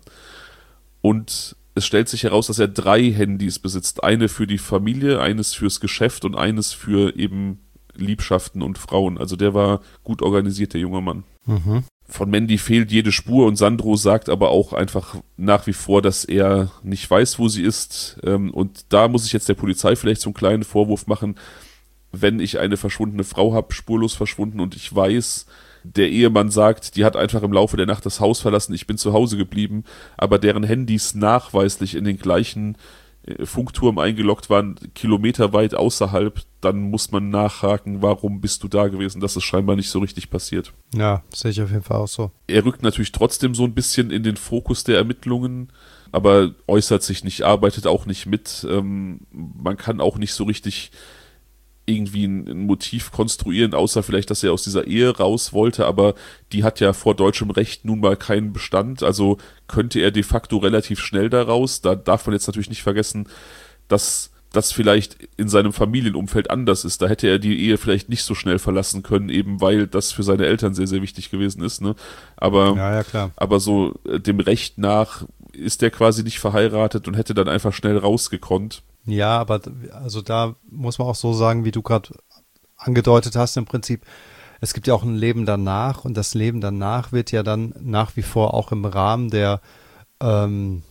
Und es stellt sich heraus, dass er drei Handys besitzt. Eine für die Familie, eines fürs Geschäft und eines für eben Liebschaften und Frauen. Also der war gut organisiert, der junge Mann. Mhm. Von Mandy fehlt jede Spur, und Sandro sagt aber auch einfach nach wie vor, dass er nicht weiß, wo sie ist. Und da muss ich jetzt der Polizei vielleicht so einen kleinen Vorwurf machen, wenn ich eine verschwundene Frau habe, spurlos verschwunden, und ich weiß, der Ehemann sagt, die hat einfach im Laufe der Nacht das Haus verlassen, ich bin zu Hause geblieben, aber deren Handys nachweislich in den gleichen Funkturm eingeloggt waren, kilometerweit außerhalb, dann muss man nachhaken, warum bist du da gewesen? Das ist scheinbar nicht so richtig passiert. Ja, sehe ich auf jeden Fall auch so. Er rückt natürlich trotzdem so ein bisschen in den Fokus der Ermittlungen, aber äußert sich nicht, arbeitet auch nicht mit. Ähm, man kann auch nicht so richtig irgendwie ein, ein Motiv konstruieren, außer vielleicht, dass er aus dieser Ehe raus wollte, aber die hat ja vor deutschem Recht nun mal keinen Bestand, also könnte er de facto relativ schnell da raus. Da darf man jetzt natürlich nicht vergessen, dass das vielleicht in seinem Familienumfeld anders ist. Da hätte er die Ehe vielleicht nicht so schnell verlassen können, eben weil das für seine Eltern sehr, sehr wichtig gewesen ist. Ne? Aber, ja, ja, klar. aber so äh, dem Recht nach ist er quasi nicht verheiratet und hätte dann einfach schnell rausgekonnt. Ja, aber also da muss man auch so sagen, wie du gerade angedeutet hast im Prinzip, es gibt ja auch ein Leben danach und das Leben danach wird ja dann nach wie vor auch im Rahmen der ähm,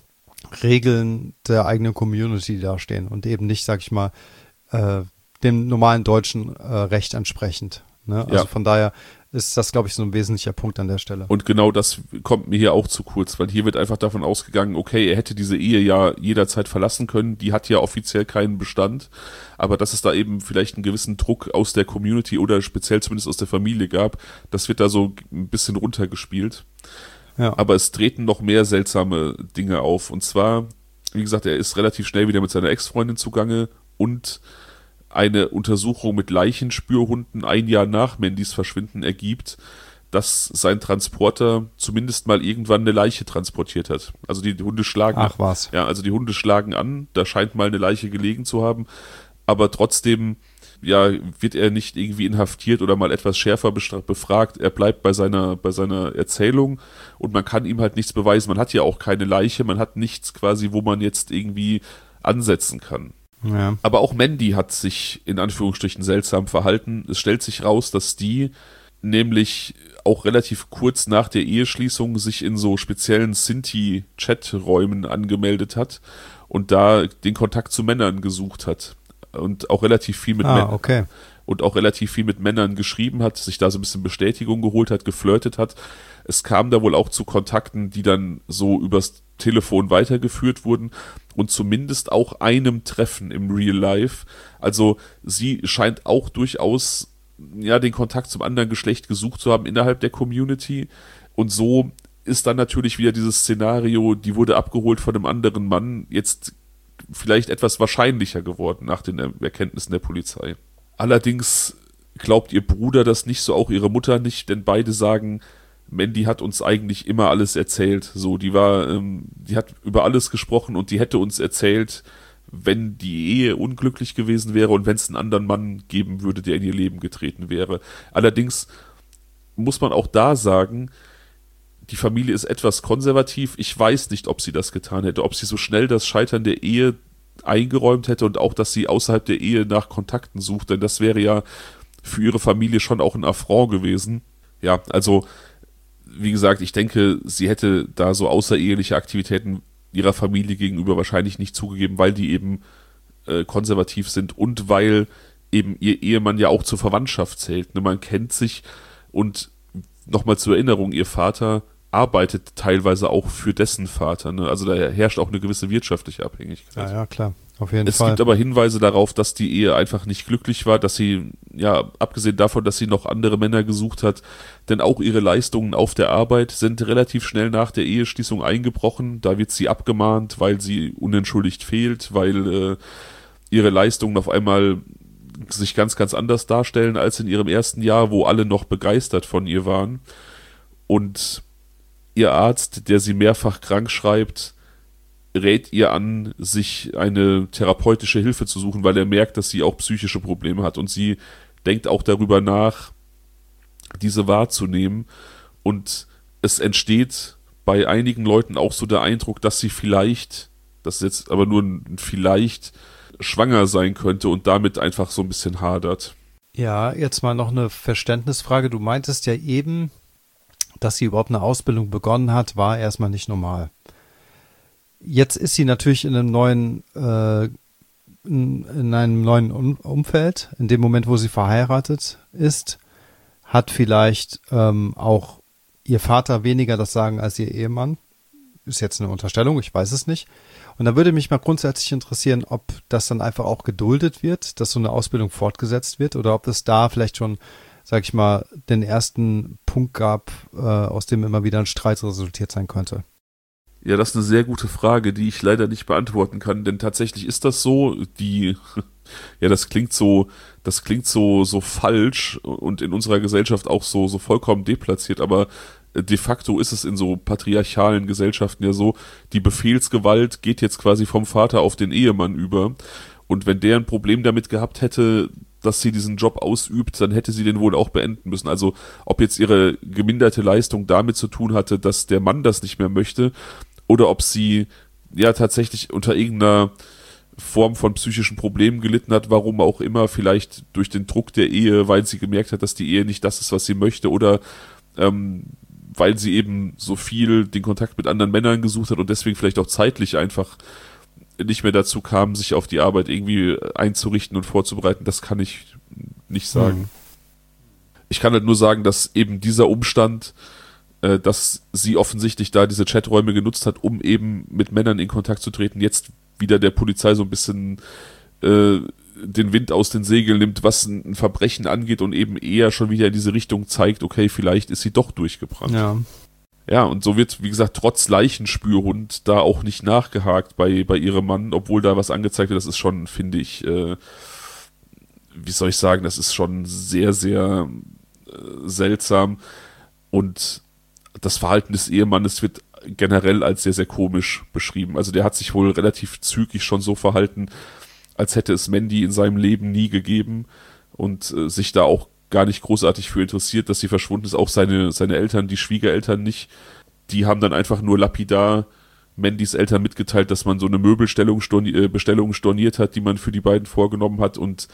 Regeln der eigenen Community dastehen und eben nicht, sag ich mal, äh, dem normalen deutschen äh, Recht entsprechend. Ne? Also ja. Von daher ist das, glaube ich, so ein wesentlicher Punkt an der Stelle. Und genau das kommt mir hier auch zu kurz, weil hier wird einfach davon ausgegangen, okay, er hätte diese Ehe ja jederzeit verlassen können, die hat ja offiziell keinen Bestand, aber dass es da eben vielleicht einen gewissen Druck aus der Community oder speziell zumindest aus der Familie gab, das wird da so ein bisschen runtergespielt. Ja. Aber es treten noch mehr seltsame Dinge auf. Und zwar, wie gesagt, er ist relativ schnell wieder mit seiner Ex-Freundin zugange und eine Untersuchung mit Leichenspürhunden ein Jahr nach Mandys Verschwinden ergibt, dass sein Transporter zumindest mal irgendwann eine Leiche transportiert hat. Also die Hunde schlagen. Ach was. Ja, also die Hunde schlagen an, da scheint mal eine Leiche gelegen zu haben, aber trotzdem ja, wird er nicht irgendwie inhaftiert oder mal etwas schärfer befragt. Er bleibt bei seiner, bei seiner Erzählung und man kann ihm halt nichts beweisen. Man hat ja auch keine Leiche, man hat nichts quasi, wo man jetzt irgendwie ansetzen kann. Ja. Aber auch Mandy hat sich in Anführungsstrichen seltsam verhalten. Es stellt sich raus, dass die nämlich auch relativ kurz nach der Eheschließung sich in so speziellen Sinti-Chat-Räumen angemeldet hat und da den Kontakt zu Männern gesucht hat. Und auch relativ viel mit ah, Männern okay. und auch relativ viel mit Männern geschrieben hat, sich da so ein bisschen Bestätigung geholt hat, geflirtet hat. Es kam da wohl auch zu Kontakten, die dann so übers Telefon weitergeführt wurden und zumindest auch einem Treffen im Real Life. Also sie scheint auch durchaus ja den Kontakt zum anderen Geschlecht gesucht zu haben innerhalb der Community und so ist dann natürlich wieder dieses Szenario, die wurde abgeholt von einem anderen Mann, jetzt vielleicht etwas wahrscheinlicher geworden nach den Erkenntnissen der Polizei. Allerdings glaubt ihr Bruder das nicht, so auch ihre Mutter nicht, denn beide sagen, Mandy hat uns eigentlich immer alles erzählt. So, die war, ähm, die hat über alles gesprochen und die hätte uns erzählt, wenn die Ehe unglücklich gewesen wäre und wenn es einen anderen Mann geben würde, der in ihr Leben getreten wäre. Allerdings muss man auch da sagen, die Familie ist etwas konservativ. Ich weiß nicht, ob sie das getan hätte, ob sie so schnell das Scheitern der Ehe eingeräumt hätte und auch, dass sie außerhalb der Ehe nach Kontakten sucht, denn das wäre ja für ihre Familie schon auch ein Affront gewesen. Ja, also wie gesagt, ich denke, sie hätte da so außereheliche Aktivitäten ihrer Familie gegenüber wahrscheinlich nicht zugegeben, weil die eben äh, konservativ sind und weil eben ihr Ehemann ja auch zur Verwandtschaft zählt. Ne? Man kennt sich und nochmal zur Erinnerung, ihr Vater arbeitet teilweise auch für dessen Vater. Ne? Also da herrscht auch eine gewisse wirtschaftliche Abhängigkeit. Ja, ja, klar. Auf jeden es Fall. gibt aber Hinweise darauf, dass die Ehe einfach nicht glücklich war, dass sie, ja, abgesehen davon, dass sie noch andere Männer gesucht hat, denn auch ihre Leistungen auf der Arbeit sind relativ schnell nach der Eheschließung eingebrochen. Da wird sie abgemahnt, weil sie unentschuldigt fehlt, weil äh, ihre Leistungen auf einmal sich ganz, ganz anders darstellen als in ihrem ersten Jahr, wo alle noch begeistert von ihr waren. Und ihr Arzt, der sie mehrfach krank schreibt, rät ihr an, sich eine therapeutische Hilfe zu suchen, weil er merkt, dass sie auch psychische Probleme hat und sie denkt auch darüber nach, diese wahrzunehmen und es entsteht bei einigen Leuten auch so der Eindruck, dass sie vielleicht, das ist jetzt aber nur ein vielleicht, schwanger sein könnte und damit einfach so ein bisschen hadert. Ja, jetzt mal noch eine Verständnisfrage. Du meintest ja eben, dass sie überhaupt eine Ausbildung begonnen hat, war erstmal nicht normal. Jetzt ist sie natürlich in einem neuen, äh, in, in einem neuen um- Umfeld. In dem Moment, wo sie verheiratet ist, hat vielleicht ähm, auch ihr Vater weniger das Sagen als ihr Ehemann. Ist jetzt eine Unterstellung, ich weiß es nicht. Und da würde mich mal grundsätzlich interessieren, ob das dann einfach auch geduldet wird, dass so eine Ausbildung fortgesetzt wird oder ob es da vielleicht schon, sag ich mal, den ersten Punkt gab, äh, aus dem immer wieder ein Streit resultiert sein könnte. Ja, das ist eine sehr gute Frage, die ich leider nicht beantworten kann, denn tatsächlich ist das so, die, ja, das klingt so, das klingt so, so falsch und in unserer Gesellschaft auch so, so vollkommen deplatziert, aber de facto ist es in so patriarchalen Gesellschaften ja so, die Befehlsgewalt geht jetzt quasi vom Vater auf den Ehemann über und wenn der ein Problem damit gehabt hätte, dass sie diesen Job ausübt, dann hätte sie den wohl auch beenden müssen. Also ob jetzt ihre geminderte Leistung damit zu tun hatte, dass der Mann das nicht mehr möchte, oder ob sie ja tatsächlich unter irgendeiner Form von psychischen Problemen gelitten hat, warum auch immer, vielleicht durch den Druck der Ehe, weil sie gemerkt hat, dass die Ehe nicht das ist, was sie möchte, oder ähm, weil sie eben so viel den Kontakt mit anderen Männern gesucht hat und deswegen vielleicht auch zeitlich einfach nicht mehr dazu kam, sich auf die Arbeit irgendwie einzurichten und vorzubereiten, das kann ich nicht sagen. Mhm. Ich kann halt nur sagen, dass eben dieser Umstand, dass sie offensichtlich da diese Chaträume genutzt hat, um eben mit Männern in Kontakt zu treten, jetzt wieder der Polizei so ein bisschen äh, den Wind aus den Segeln nimmt, was ein Verbrechen angeht und eben eher schon wieder in diese Richtung zeigt, okay, vielleicht ist sie doch durchgebrannt. Ja. Ja, und so wird, wie gesagt, trotz Leichenspürhund da auch nicht nachgehakt bei, bei ihrem Mann, obwohl da was angezeigt wird, das ist schon, finde ich, äh, wie soll ich sagen, das ist schon sehr, sehr äh, seltsam und das Verhalten des Ehemannes wird generell als sehr, sehr komisch beschrieben. Also der hat sich wohl relativ zügig schon so verhalten, als hätte es Mandy in seinem Leben nie gegeben und äh, sich da auch gar nicht großartig für interessiert, dass sie verschwunden ist. Auch seine, seine Eltern, die Schwiegereltern nicht. Die haben dann einfach nur lapidar Mandys Eltern mitgeteilt, dass man so eine Möbelbestellung storni- äh, Bestellung storniert hat, die man für die beiden vorgenommen hat und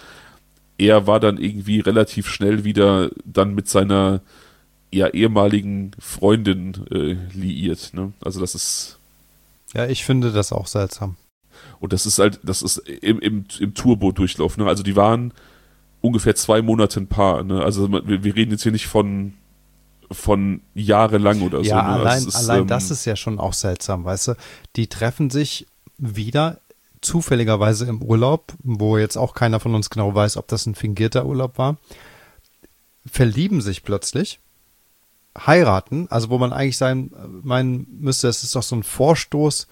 er war dann irgendwie relativ schnell wieder dann mit seiner ja ehemaligen Freundin äh, liiert, ne? Also das ist... Ja, ich finde das auch seltsam. Und das ist halt, das ist im, im, im Turbo-Durchlauf, ne? Also die waren ungefähr zwei Monate ein Paar, ne? Also wir, wir reden jetzt hier nicht von von jahrelang oder ja, so. Ne? allein, ist, allein ähm, das ist ja schon auch seltsam, weißt du? Die treffen sich wieder zufälligerweise im Urlaub, wo jetzt auch keiner von uns genau weiß, ob das ein fingierter Urlaub war, verlieben sich plötzlich, heiraten, also wo man eigentlich sein, meinen müsste, es ist doch so ein Vorstoß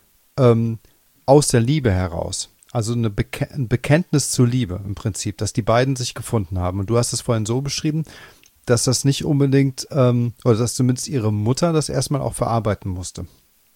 ähm, aus der Liebe heraus. Also eine Beke- ein Bekenntnis zur Liebe im Prinzip, dass die beiden sich gefunden haben. Und du hast es vorhin so beschrieben, dass das nicht unbedingt, ähm, oder dass zumindest ihre Mutter das erstmal auch verarbeiten musste.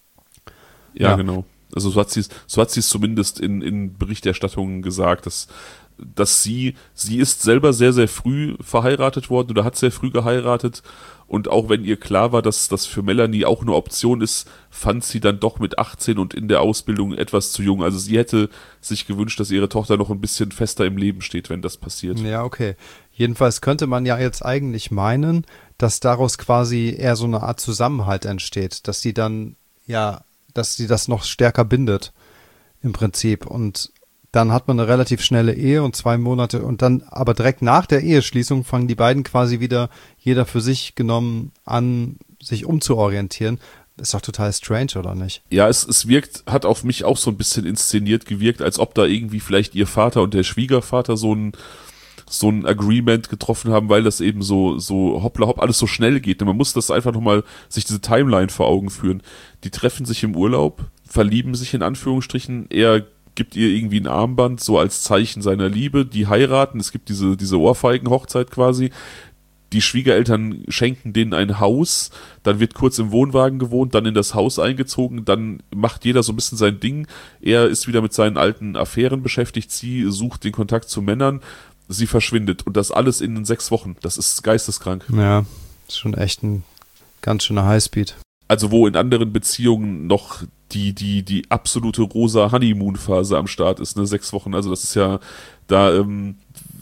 Ja, ja. Genau. Also so hat sie es, so hat sie es zumindest in, in Berichterstattungen gesagt, dass dass sie, sie ist selber sehr, sehr früh verheiratet worden oder hat sehr früh geheiratet und auch wenn ihr klar war, dass das für Melanie auch eine Option ist, fand sie dann doch mit achtzehn und in der Ausbildung etwas zu jung. Also sie hätte sich gewünscht, dass ihre Tochter noch ein bisschen fester im Leben steht, wenn das passiert. Ja, okay. Jedenfalls könnte man ja jetzt eigentlich meinen, dass daraus quasi eher so eine Art Zusammenhalt entsteht, dass sie dann, ja, dass sie das noch stärker bindet im Prinzip und dann hat man eine relativ schnelle Ehe und zwei Monate und dann, aber direkt nach der Eheschließung fangen die beiden quasi wieder, jeder für sich genommen an, sich umzuorientieren. Ist doch total strange, oder nicht? Ja, es, es wirkt, hat auf mich auch so ein bisschen inszeniert gewirkt, als ob da irgendwie vielleicht ihr Vater und der Schwiegervater so ein so ein Agreement getroffen haben, weil das eben so so hoppla hopp alles so schnell geht. Und man muss das einfach nochmal sich diese Timeline vor Augen führen. Die treffen sich im Urlaub, verlieben sich in Anführungsstrichen, er gibt ihr irgendwie ein Armband, so als Zeichen seiner Liebe, die heiraten, es gibt diese, diese Ohrfeigenhochzeit quasi, die Schwiegereltern schenken denen ein Haus, dann wird kurz im Wohnwagen gewohnt, dann in das Haus eingezogen, dann macht jeder so ein bisschen sein Ding, er ist wieder mit seinen alten Affären beschäftigt, sie sucht den Kontakt zu Männern, sie verschwindet und das alles in sechs Wochen, das ist geisteskrank. Ja, ist schon echt ein ganz schöner Highspeed. Also wo in anderen Beziehungen noch die, die, die absolute rosa Honeymoon-Phase am Start ist, ne, sechs Wochen, also das ist ja da, ähm,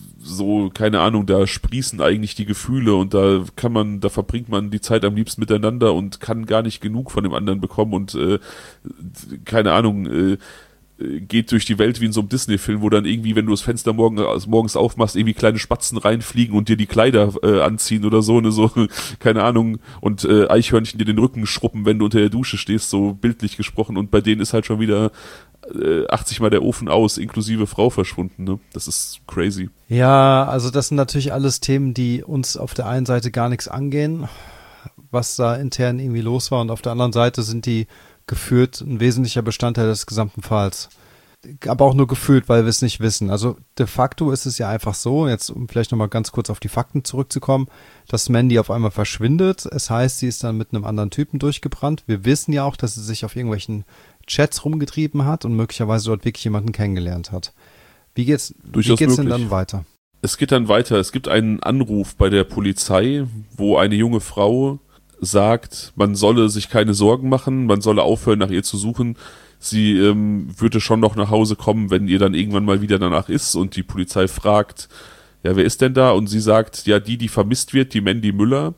so, keine Ahnung, da sprießen eigentlich die Gefühle und da kann man, da verbringt man die Zeit am liebsten miteinander und kann gar nicht genug von dem anderen bekommen und, äh, keine Ahnung, äh, geht durch die Welt wie in so einem Disney-Film, wo dann irgendwie, wenn du das Fenster morgen, also morgens aufmachst, irgendwie kleine Spatzen reinfliegen und dir die Kleider äh, anziehen oder so, ne, so, keine Ahnung, und äh, Eichhörnchen dir den Rücken schruppen, wenn du unter der Dusche stehst, so bildlich gesprochen, und bei denen ist halt schon wieder äh, achtzig Mal der Ofen aus, inklusive Frau verschwunden, ne, das ist crazy. Ja, also das sind natürlich alles Themen, die uns auf der einen Seite gar nichts angehen, was da intern irgendwie los war, und auf der anderen Seite sind die gefühlt ein wesentlicher Bestandteil des gesamten Falls. Aber auch nur gefühlt, weil wir es nicht wissen. Also de facto ist es ja einfach so, jetzt um vielleicht nochmal ganz kurz auf die Fakten zurückzukommen, dass Mandy auf einmal verschwindet. Es heißt, sie ist dann mit einem anderen Typen durchgebrannt. Wir wissen ja auch, dass sie sich auf irgendwelchen Chats rumgetrieben hat und möglicherweise dort wirklich jemanden kennengelernt hat. Wie geht's, wie geht's denn dann weiter? Es geht dann weiter. Es gibt einen Anruf bei der Polizei, wo eine junge Frau sagt, man solle sich keine Sorgen machen, man solle aufhören, nach ihr zu suchen. Sie ähm, würde schon noch nach Hause kommen, wenn ihr dann irgendwann mal wieder danach ist, und die Polizei fragt, ja, wer ist denn da? Und sie sagt, ja, die, die vermisst wird, die Mandy Müller.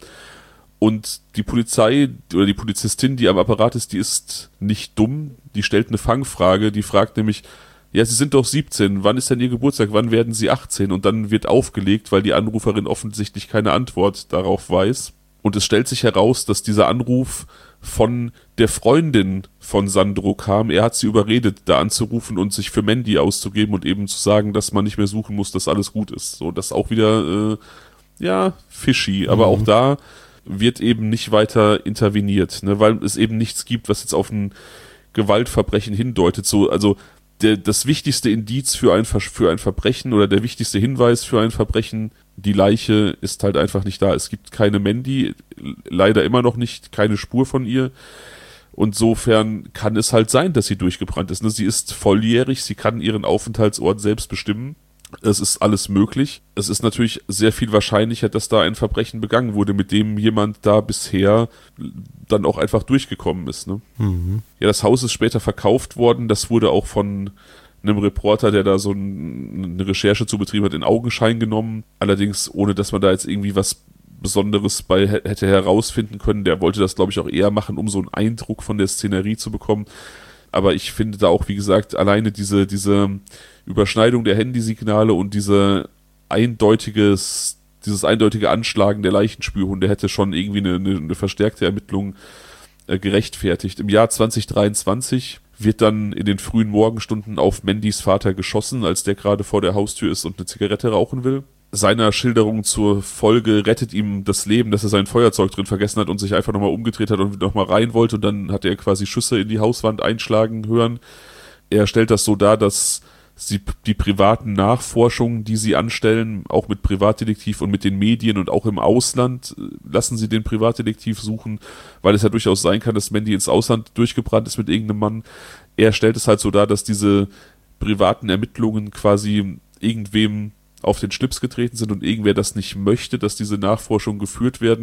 Und die Polizei oder die Polizistin, die am Apparat ist, die ist nicht dumm, die stellt eine Fangfrage, die fragt nämlich, ja, Sie sind doch siebzehn, wann ist denn Ihr Geburtstag, wann werden Sie achtzehn? Und dann wird aufgelegt, weil die Anruferin offensichtlich keine Antwort darauf weiß. Und es stellt sich heraus, dass dieser Anruf von der Freundin von Sandro kam. Er hat sie überredet, da anzurufen und sich für Mandy auszugeben und eben zu sagen, dass man nicht mehr suchen muss, dass alles gut ist. So, das ist auch wieder, äh, ja, fishy. Aber mhm. auch da wird eben nicht weiter interveniert, ne, weil es eben nichts gibt, was jetzt auf ein Gewaltverbrechen hindeutet. So, also der, das wichtigste Indiz für ein, für ein Verbrechen oder der wichtigste Hinweis für ein Verbrechen, die Leiche ist halt einfach nicht da. Es gibt keine Mandy, leider immer noch nicht, keine Spur von ihr. Und insofern kann es halt sein, dass sie durchgebrannt ist. Sie ist volljährig, sie kann ihren Aufenthaltsort selbst bestimmen. Es ist alles möglich. Es ist natürlich sehr viel wahrscheinlicher, dass da ein Verbrechen begangen wurde, mit dem jemand da bisher dann auch einfach durchgekommen ist. Ne? Mhm. Ja, das Haus ist später verkauft worden. Das wurde auch von einem Reporter, der da so ein, eine Recherche zu betrieben hat, in Augenschein genommen. Allerdings ohne, dass man da jetzt irgendwie was Besonderes bei hätte herausfinden können. Der wollte das, glaube ich, auch eher machen, um so einen Eindruck von der Szenerie zu bekommen. Aber ich finde da auch, wie gesagt, alleine diese, diese Überschneidung der Handysignale und diese eindeutiges, dieses eindeutige Anschlagen der Leichenspürhunde hätte schon irgendwie eine, eine, eine verstärkte Ermittlung äh, gerechtfertigt. Im Jahr zwanzig dreiundzwanzig wird dann in den frühen Morgenstunden auf Mandys Vater geschossen, als der gerade vor der Haustür ist und eine Zigarette rauchen will. Seiner Schilderung zur Folge rettet ihm das Leben, dass er sein Feuerzeug drin vergessen hat und sich einfach nochmal umgedreht hat und nochmal rein wollte, und dann hat er quasi Schüsse in die Hauswand einschlagen hören. Er stellt das so dar, dass sie die privaten Nachforschungen, die sie anstellen, auch mit Privatdetektiv und mit den Medien und auch im Ausland, lassen sie den Privatdetektiv suchen, weil es ja durchaus sein kann, dass Mandy ins Ausland durchgebrannt ist mit irgendeinem Mann. Er stellt es halt so dar, dass diese privaten Ermittlungen quasi irgendwem auf den Schlips getreten sind und irgendwer das nicht möchte, dass diese Nachforschungen geführt werden.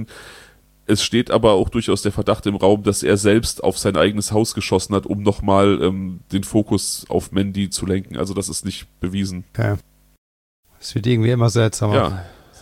Es steht aber auch durchaus der Verdacht im Raum, dass er selbst auf sein eigenes Haus geschossen hat, um nochmal ähm, den Fokus auf Mandy zu lenken. Also das ist nicht bewiesen. Okay. Es wird irgendwie immer seltsamer. Ja,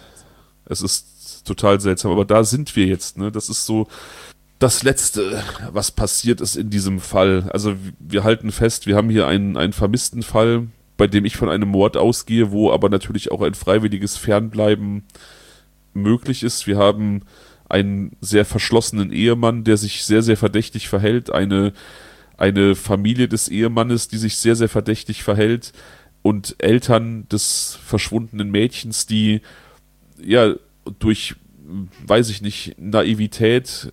es ist total seltsam. Aber da sind wir jetzt. Ne? Das ist so das Letzte, was passiert ist in diesem Fall. Also wir halten fest, wir haben hier einen, einen vermissten Fall, bei dem ich von einem Mord ausgehe, wo aber natürlich auch ein freiwilliges Fernbleiben möglich ist. Wir haben einen sehr verschlossenen Ehemann, der sich sehr, sehr verdächtig verhält, eine, eine Familie des Ehemannes, die sich sehr, sehr verdächtig verhält, und Eltern des verschwundenen Mädchens, die ja durch, weiß ich nicht, Naivität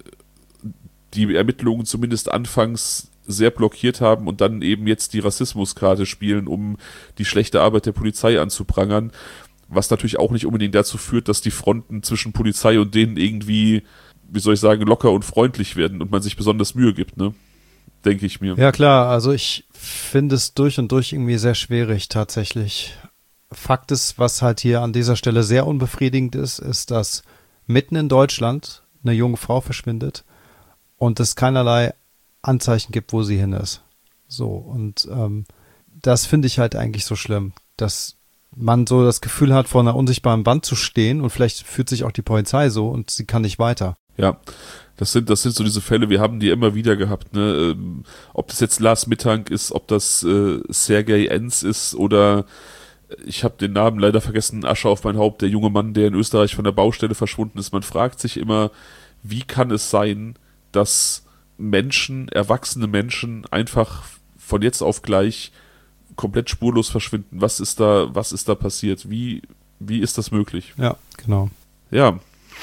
die Ermittlungen zumindest anfangs sehr blockiert haben und dann eben jetzt die Rassismuskarte spielen, um die schlechte Arbeit der Polizei anzuprangern, was natürlich auch nicht unbedingt dazu führt, dass die Fronten zwischen Polizei und denen irgendwie, wie soll ich sagen, locker und freundlich werden und man sich besonders Mühe gibt, ne? Denke ich mir. Ja klar, also ich finde es durch und durch irgendwie sehr schwierig tatsächlich. Fakt ist, was halt hier an dieser Stelle sehr unbefriedigend ist, ist, dass mitten in Deutschland eine junge Frau verschwindet und es keinerlei Anzeichen gibt, wo sie hin ist. So, und ähm, das finde ich halt eigentlich so schlimm, dass man so das Gefühl hat, vor einer unsichtbaren Wand zu stehen, und vielleicht fühlt sich auch die Polizei so und sie kann nicht weiter. Ja, das sind, das sind so diese Fälle, wir haben die immer wieder gehabt, ne? Ähm, ob das jetzt Lars Mittank ist, ob das äh, Sergej Enz ist oder ich habe den Namen leider vergessen, Asche auf mein Haupt, der junge Mann, der in Österreich von der Baustelle verschwunden ist. Man fragt sich immer, wie kann es sein, dass Menschen, erwachsene Menschen einfach von jetzt auf gleich komplett spurlos verschwinden? Was ist da, was ist da passiert? Wie, wie ist das möglich? Ja, genau. Ja,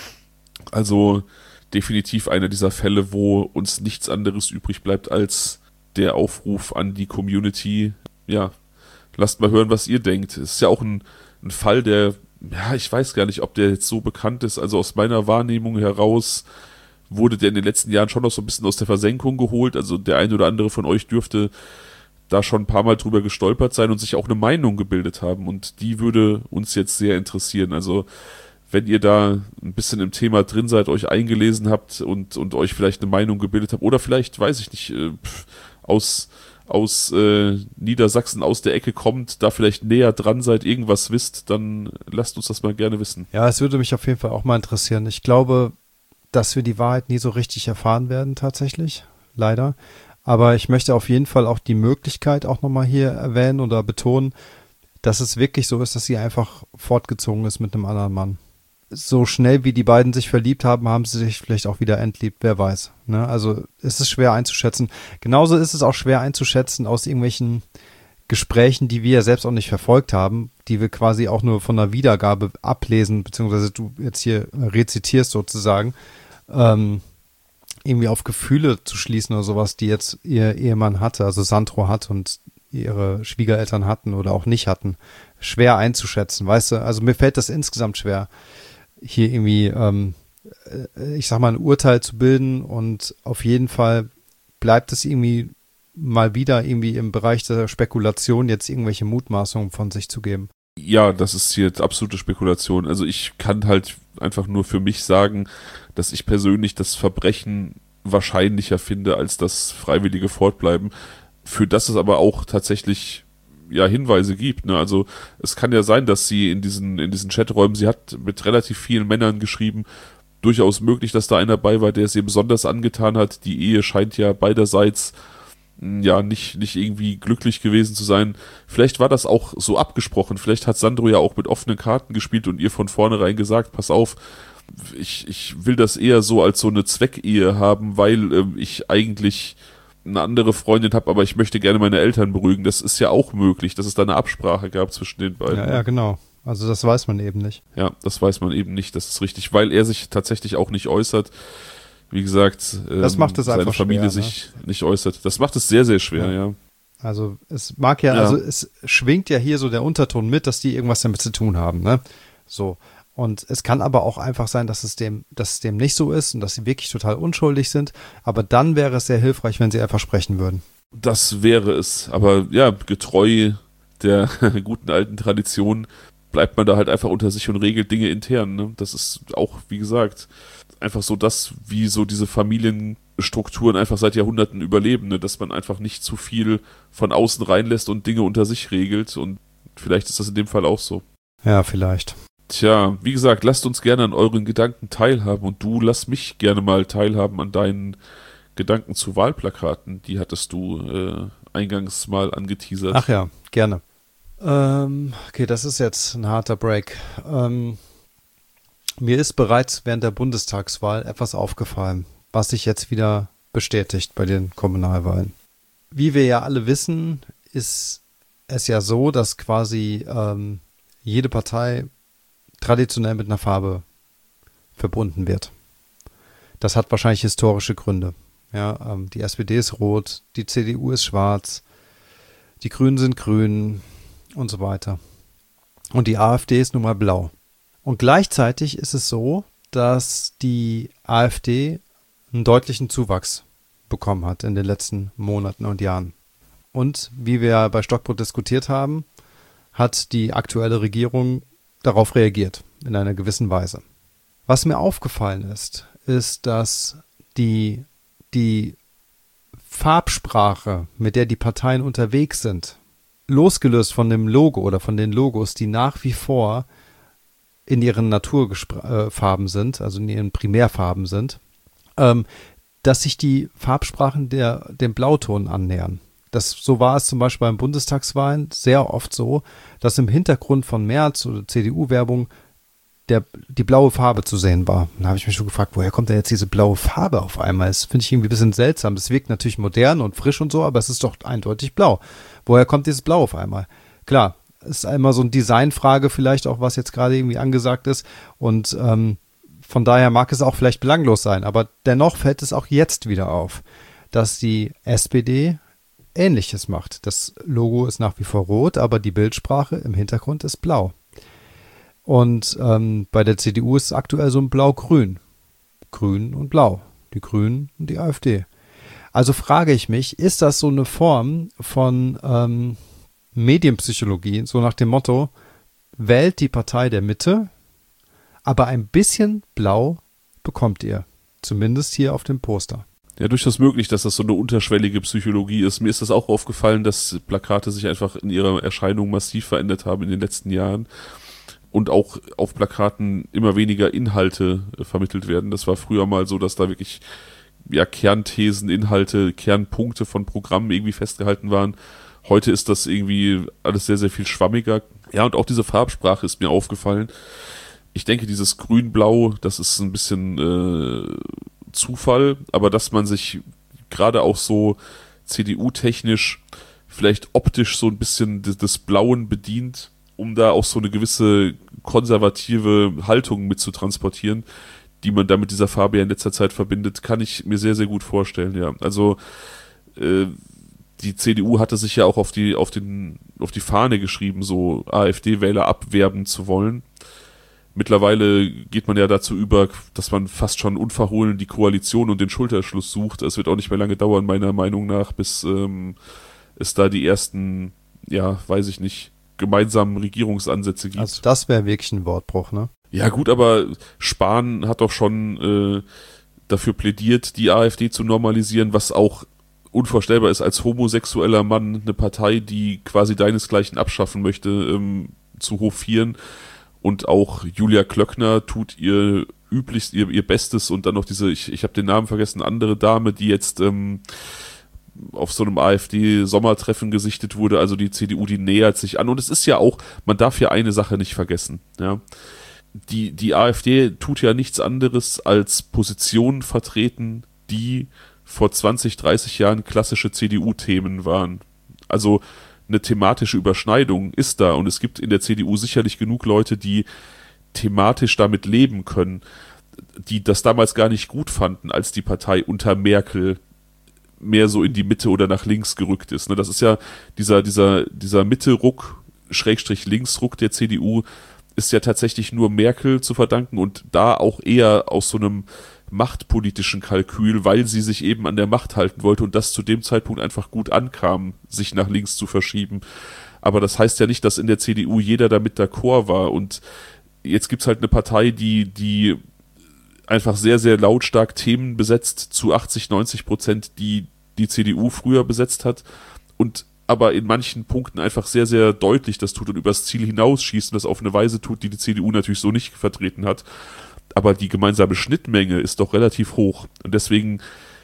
also definitiv einer dieser Fälle, wo uns nichts anderes übrig bleibt als der Aufruf an die Community. Ja, lasst mal hören, was ihr denkt. Es ist ja auch ein, ein Fall, der, ja, ich weiß gar nicht, ob der jetzt so bekannt ist. Also aus meiner Wahrnehmung heraus wurde der in den letzten Jahren schon noch so ein bisschen aus der Versenkung geholt. Also der ein oder andere von euch dürfte da schon ein paar Mal drüber gestolpert sein und sich auch eine Meinung gebildet haben. Und die würde uns jetzt sehr interessieren. Also wenn ihr da ein bisschen im Thema drin seid, euch eingelesen habt und, und euch vielleicht eine Meinung gebildet habt oder vielleicht, weiß ich nicht, äh, aus, aus äh, Niedersachsen aus der Ecke kommt, da vielleicht näher dran seid, irgendwas wisst, dann lasst uns das mal gerne wissen. Ja, es würde mich auf jeden Fall auch mal interessieren. Ich glaube, dass wir die Wahrheit nie so richtig erfahren werden tatsächlich, leider. Aber ich möchte auf jeden Fall auch die Möglichkeit auch nochmal hier erwähnen oder betonen, dass es wirklich so ist, dass sie einfach fortgezogen ist mit einem anderen Mann. So schnell wie die beiden sich verliebt haben, haben sie sich vielleicht auch wieder entliebt, wer weiß. Ne? Also es ist schwer einzuschätzen. Genauso ist es auch schwer einzuschätzen aus irgendwelchen Gesprächen, die wir ja selbst auch nicht verfolgt haben, die wir quasi auch nur von der Wiedergabe ablesen, beziehungsweise du jetzt hier rezitierst sozusagen, ähm, irgendwie auf Gefühle zu schließen oder sowas, die jetzt ihr Ehemann hatte, also Sandro hat und ihre Schwiegereltern hatten oder auch nicht hatten. Schwer einzuschätzen, weißt du? Also mir fällt das insgesamt schwer, hier irgendwie, ähm, ich sag mal, ein Urteil zu bilden und auf jeden Fall bleibt es irgendwie mal wieder irgendwie im Bereich der Spekulation, jetzt irgendwelche Mutmaßungen von sich zu geben. Ja, das ist jetzt absolute Spekulation. Also ich kann halt einfach nur für mich sagen, dass ich persönlich das Verbrechen wahrscheinlicher finde als das freiwillige Fortbleiben, für das es aber auch tatsächlich ja Hinweise gibt. Ne? Also es kann ja sein, dass sie in diesen in diesen Chaträumen, sie hat mit relativ vielen Männern geschrieben, durchaus möglich, dass da einer dabei war, der es ihr besonders angetan hat. Die Ehe scheint ja beiderseits ja nicht nicht irgendwie glücklich gewesen zu sein. Vielleicht war das auch so abgesprochen. Vielleicht hat Sandro ja auch mit offenen Karten gespielt und ihr von vornherein gesagt, pass auf, ich ich will das eher so als so eine Zweckehe haben, weil ähm, ich eigentlich eine andere Freundin habe, aber ich möchte gerne meine Eltern beruhigen. Das ist ja auch möglich, dass es da eine Absprache gab zwischen den beiden. Ja, ja, genau. Also das weiß man eben nicht. Ja, das weiß man eben nicht, das ist richtig, weil er sich tatsächlich auch nicht äußert. Wie gesagt, ähm, das macht es seine einfach Familie schwer, sich ne? nicht äußert. Das macht es sehr, sehr schwer, ja. ja. Also es mag ja, ja, also es schwingt ja hier so der Unterton mit, dass die irgendwas damit zu tun haben, ne? So. Und es kann aber auch einfach sein, dass es dem, dass es dem nicht so ist und dass sie wirklich total unschuldig sind. Aber dann wäre es sehr hilfreich, wenn sie einfach sprechen würden. Das wäre es. Aber ja, getreu der guten alten Tradition bleibt man da halt einfach unter sich und regelt Dinge intern. Ne? Das ist auch, wie gesagt, einfach so das, wie so diese Familienstrukturen einfach seit Jahrhunderten überleben, ne? Dass man einfach nicht zu viel von außen reinlässt und Dinge unter sich regelt. Und vielleicht ist das in dem Fall auch so. Ja, vielleicht. Tja, wie gesagt, lasst uns gerne an euren Gedanken teilhaben und du lass mich gerne mal teilhaben an deinen Gedanken zu Wahlplakaten. Die hattest du äh, eingangs mal angeteasert. Ach ja, gerne. Ähm, okay, das ist jetzt ein harter Break. Ähm, mir ist bereits während der Bundestagswahl etwas aufgefallen, was sich jetzt wieder bestätigt bei den Kommunalwahlen. Wie wir ja alle wissen, ist es ja so, dass quasi ähm, jede Partei traditionell mit einer Farbe verbunden wird. Das hat wahrscheinlich historische Gründe. Ja, ähm, die S P D ist rot, die C D U ist schwarz, die Grünen sind grün und so weiter. Und die AfD ist nun mal blau. Und gleichzeitig ist es so, dass die AfD einen deutlichen Zuwachs bekommen hat in den letzten Monaten und Jahren. Und wie wir bei Stockbrot diskutiert haben, hat die aktuelle Regierung darauf reagiert, in einer gewissen Weise. Was mir aufgefallen ist, ist, dass die, die Farbsprache, mit der die Parteien unterwegs sind, losgelöst von dem Logo oder von den Logos, die nach wie vor in ihren Naturfarben sind, also in ihren Primärfarben sind, ähm, dass sich die Farbsprachen der, dem Blauton annähern. Das, so war es zum Beispiel beim Bundestagswahlen sehr oft so, dass im Hintergrund von Merz oder C D U-Werbung der, die blaue Farbe zu sehen war. Da habe ich mich schon gefragt, woher kommt denn jetzt diese blaue Farbe auf einmal? Das finde ich irgendwie ein bisschen seltsam. Das wirkt natürlich modern und frisch und so, aber es ist doch eindeutig blau. Woher kommt dieses Blau auf einmal? Klar, ist einmal so eine Designfrage vielleicht auch, was jetzt gerade irgendwie angesagt ist. Und ähm, von daher mag es auch vielleicht belanglos sein. Aber dennoch fällt es auch jetzt wieder auf, dass die S P D Ähnliches macht. Das Logo ist nach wie vor rot, aber die Bildsprache im Hintergrund ist blau. Und ähm, bei der C D U ist es aktuell so ein Blau-Grün. Grün und Blau. Die Grünen und die AfD. Also frage ich mich, ist das so eine Form von ähm, Medienpsychologie, so nach dem Motto, wählt die Partei der Mitte, aber ein bisschen Blau bekommt ihr. Zumindest hier auf dem Poster. Ja, durchaus möglich, dass das so eine unterschwellige Psychologie ist. Mir ist das auch aufgefallen, dass Plakate sich einfach in ihrer Erscheinung massiv verändert haben in den letzten Jahren und auch auf Plakaten immer weniger Inhalte äh, vermittelt werden. Das war früher mal so, dass da wirklich ja Kernthesen, Inhalte, Kernpunkte von Programmen irgendwie festgehalten waren. Heute ist das irgendwie alles sehr, sehr viel schwammiger. Ja, und auch diese Farbsprache ist mir aufgefallen. Ich denke, dieses Grün-Blau, das ist ein bisschen äh, Zufall, aber dass man sich gerade auch so C D U-technisch vielleicht optisch so ein bisschen des, des Blauen bedient, um da auch so eine gewisse konservative Haltung mit zu transportieren, die man da mit dieser Farbe ja in letzter Zeit verbindet, kann ich mir sehr, sehr gut vorstellen, ja. Also äh, die C D U hatte sich ja auch auf die, auf den, auf die Fahne geschrieben, so AfD-Wähler abwerben zu wollen. Mittlerweile geht man ja dazu über, dass man fast schon unverhohlen die Koalition und den Schulterschluss sucht. Es wird auch nicht mehr lange dauern, meiner Meinung nach, bis ähm, es da die ersten, ja, weiß ich nicht, gemeinsamen Regierungsansätze gibt. Also das wäre wirklich ein Wortbruch, ne? Ja gut, aber Spahn hat doch schon äh, dafür plädiert, die AfD zu normalisieren, was auch unvorstellbar ist, als homosexueller Mann eine Partei, die quasi deinesgleichen abschaffen möchte, ähm, zu hofieren. Und auch Julia Klöckner tut ihr üblichst, ihr, ihr Bestes und dann noch diese, ich, ich habe den Namen vergessen, andere Dame, die jetzt ähm, auf so einem AfD-Sommertreffen gesichtet wurde. Also die C D U, die nähert sich an. Und es ist ja auch, man darf ja eine Sache nicht vergessen. Ja, die, die AfD tut ja nichts anderes als Positionen vertreten, die vor zwanzig, dreißig Jahren klassische C D U-Themen waren. Also eine thematische Überschneidung ist da und es gibt in der C D U sicherlich genug Leute, die thematisch damit leben können, die das damals gar nicht gut fanden, als die Partei unter Merkel mehr so in die Mitte oder nach links gerückt ist. Das ist ja dieser, dieser, dieser Mitte-Ruck, Schrägstrich Linksruck der C D U, ist ja tatsächlich nur Merkel zu verdanken und da auch eher aus so einem machtpolitischen Kalkül, weil sie sich eben an der Macht halten wollte und das zu dem Zeitpunkt einfach gut ankam, sich nach links zu verschieben. Aber das heißt ja nicht, dass in der C D U jeder damit d'accord war und jetzt gibt's halt eine Partei, die, die einfach sehr, sehr lautstark Themen besetzt, zu achtzig, neunzig Prozent, die die C D U früher besetzt hat und aber in manchen Punkten einfach sehr, sehr deutlich das tut und übers Ziel hinausschießt und das auf eine Weise tut, die die C D U natürlich so nicht vertreten hat. Aber die gemeinsame Schnittmenge ist doch relativ hoch. Und deswegen,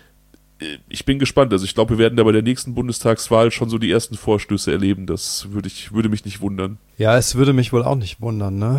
ich bin gespannt. Also ich glaube, wir werden da bei der nächsten Bundestagswahl schon so die ersten Vorstöße erleben. Das würde ich, würde mich nicht wundern. Ja, es würde mich wohl auch nicht wundern, ne?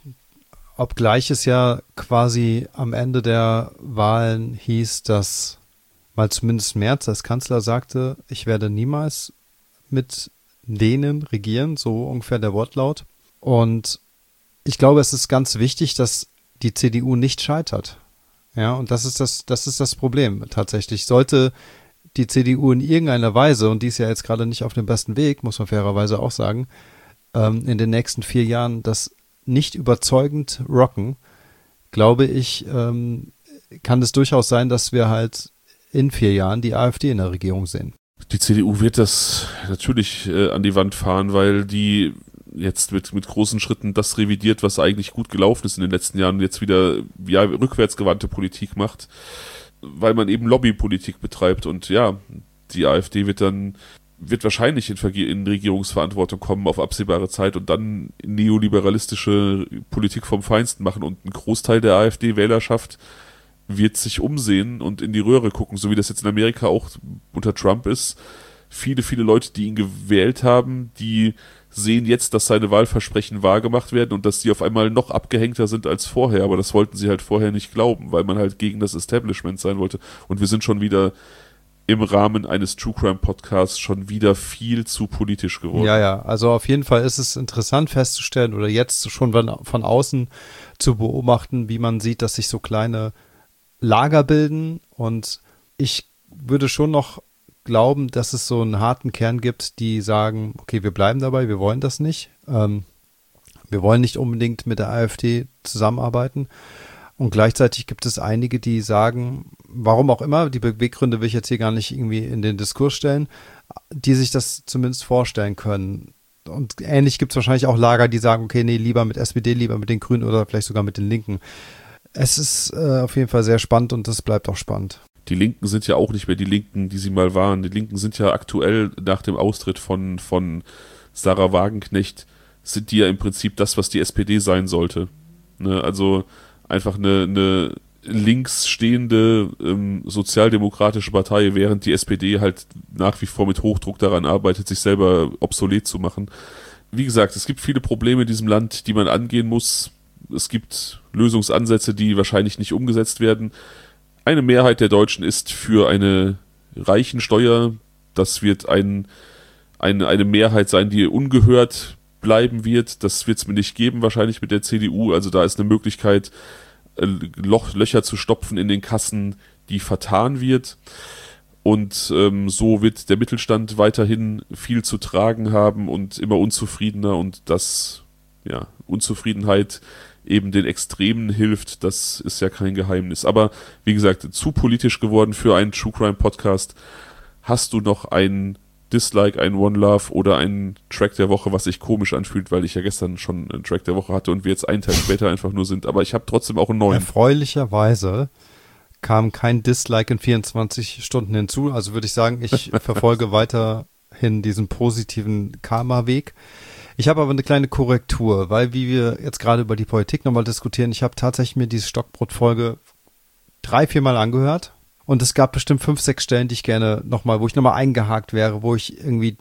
Obgleich es ja quasi am Ende der Wahlen hieß, dass mal zumindest Merz als Kanzler sagte, ich werde niemals mit denen regieren, so ungefähr der Wortlaut. Und ich glaube, es ist ganz wichtig, dass die C D U nicht scheitert. Ja, und das ist das, das ist das Problem tatsächlich. Sollte die C D U in irgendeiner Weise, und die ist ja jetzt gerade nicht auf dem besten Weg, muss man fairerweise auch sagen, ähm, in den nächsten vier Jahren das nicht überzeugend rocken, glaube ich, ähm, kann es durchaus sein, dass wir halt in vier Jahren die AfD in der Regierung sehen. Die C D U wird das natürlich äh, an die Wand fahren, weil die jetzt mit, mit großen Schritten das revidiert, was eigentlich gut gelaufen ist in den letzten Jahren und jetzt wieder ja, rückwärtsgewandte Politik macht, weil man eben Lobbypolitik betreibt und ja, die AfD wird dann wird wahrscheinlich in, Verge- in Regierungsverantwortung kommen auf absehbare Zeit und dann neoliberalistische Politik vom Feinsten machen und ein Großteil der AfD-Wählerschaft wird sich umsehen und in die Röhre gucken, so wie das jetzt in Amerika auch unter Trump ist. Viele, viele Leute, die ihn gewählt haben, die sehen jetzt, dass seine Wahlversprechen wahrgemacht werden und dass die auf einmal noch abgehängter sind als vorher, aber das wollten sie halt vorher nicht glauben, weil man halt gegen das Establishment sein wollte. Und wir sind schon wieder im Rahmen eines True Crime Podcasts schon wieder viel zu politisch geworden. Ja, ja, also auf jeden Fall ist es interessant festzustellen oder jetzt schon von, von außen zu beobachten, wie man sieht, dass sich so kleine Lager bilden, und ich würde schon noch glauben, dass es so einen harten Kern gibt, die sagen, okay, wir bleiben dabei, wir wollen das nicht. Ähm, wir wollen nicht unbedingt mit der AfD zusammenarbeiten. Und gleichzeitig gibt es einige, die sagen, warum auch immer, die Beweggründe will ich jetzt hier gar nicht irgendwie in den Diskurs stellen, die sich das zumindest vorstellen können. Und ähnlich gibt es wahrscheinlich auch Lager, die sagen, okay, nee, lieber mit S P D, lieber mit den Grünen oder vielleicht sogar mit den Linken. Es ist äh, auf jeden Fall sehr spannend und es bleibt auch spannend. Die Linken sind ja auch nicht mehr die Linken, die sie mal waren. Die Linken sind ja aktuell nach dem Austritt von, von Sarah Wagenknecht, sind die ja im Prinzip das, was die S P D sein sollte. Ne? Also einfach eine, eine links stehende ähm, sozialdemokratische Partei, während die S P D halt nach wie vor mit Hochdruck daran arbeitet, sich selber obsolet zu machen. Wie gesagt, es gibt viele Probleme in diesem Land, die man angehen muss. Es gibt Lösungsansätze, die wahrscheinlich nicht umgesetzt werden. Eine Mehrheit der Deutschen ist für eine Reichensteuer. Das wird ein, eine, eine Mehrheit sein, die ungehört bleiben wird. Das wird es mir nicht geben, wahrscheinlich mit der C D U. Also da ist eine Möglichkeit, Loch, Löcher zu stopfen in den Kassen, die vertan wird. Und ähm, so wird der Mittelstand weiterhin viel zu tragen haben und immer unzufriedener, und das, ja, Unzufriedenheit eben den Extremen hilft, das ist ja kein Geheimnis. Aber wie gesagt, zu politisch geworden für einen True Crime Podcast. Hast du noch ein Dislike, ein One Love oder einen Track der Woche, was sich komisch anfühlt, weil ich ja gestern schon einen Track der Woche hatte und wir jetzt einen Tag später einfach nur sind. Aber ich habe trotzdem auch einen neuen. Erfreulicherweise kam kein Dislike in vierundzwanzig Stunden hinzu. Also würde ich sagen, ich verfolge weiterhin diesen positiven Karma-Weg. Ich habe aber eine kleine Korrektur, weil wie wir jetzt gerade über die Politik nochmal diskutieren, ich habe tatsächlich mir diese Stockbrot-Folge drei, vier Mal angehört und es gab bestimmt fünf, sechs Stellen, die ich gerne nochmal, wo ich nochmal eingehakt wäre, wo ich irgendwie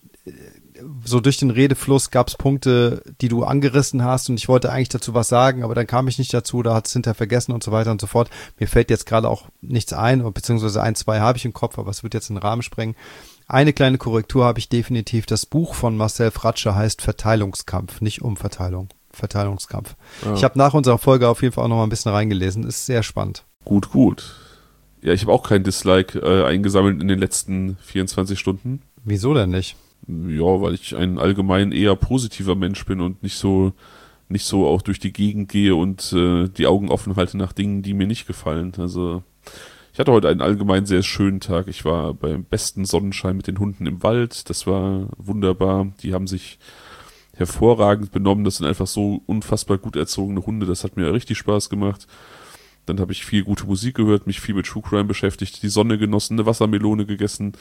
so durch den Redefluss gab es Punkte, die du angerissen hast und ich wollte eigentlich dazu was sagen, aber dann kam ich nicht dazu, da hat es hinterher vergessen und so weiter und so fort. Mir fällt jetzt gerade auch nichts ein, beziehungsweise ein, zwei habe ich im Kopf, aber es wird jetzt den Rahmen sprengen. Eine kleine Korrektur habe ich definitiv. Das Buch von Marcel Fratscher heißt Verteilungskampf, nicht Umverteilung. Verteilungskampf. Ja. Ich habe nach unserer Folge auf jeden Fall auch noch mal ein bisschen reingelesen. Ist sehr spannend. Gut, gut. Ja, ich habe auch kein Dislike äh, eingesammelt in den letzten vierundzwanzig Stunden. Wieso denn nicht? Ja, weil ich ein allgemein eher positiver Mensch bin und nicht so nicht so auch durch die Gegend gehe und äh, die Augen offen halte nach Dingen, die mir nicht gefallen. Also ich hatte heute einen allgemein sehr schönen Tag. Ich war beim besten Sonnenschein mit den Hunden im Wald. Das war wunderbar. Die haben sich hervorragend benommen. Das sind einfach so unfassbar gut erzogene Hunde. Das hat mir richtig Spaß gemacht. Dann habe ich viel gute Musik gehört, mich viel mit True Crime beschäftigt, die Sonne genossen, eine Wassermelone gegessen.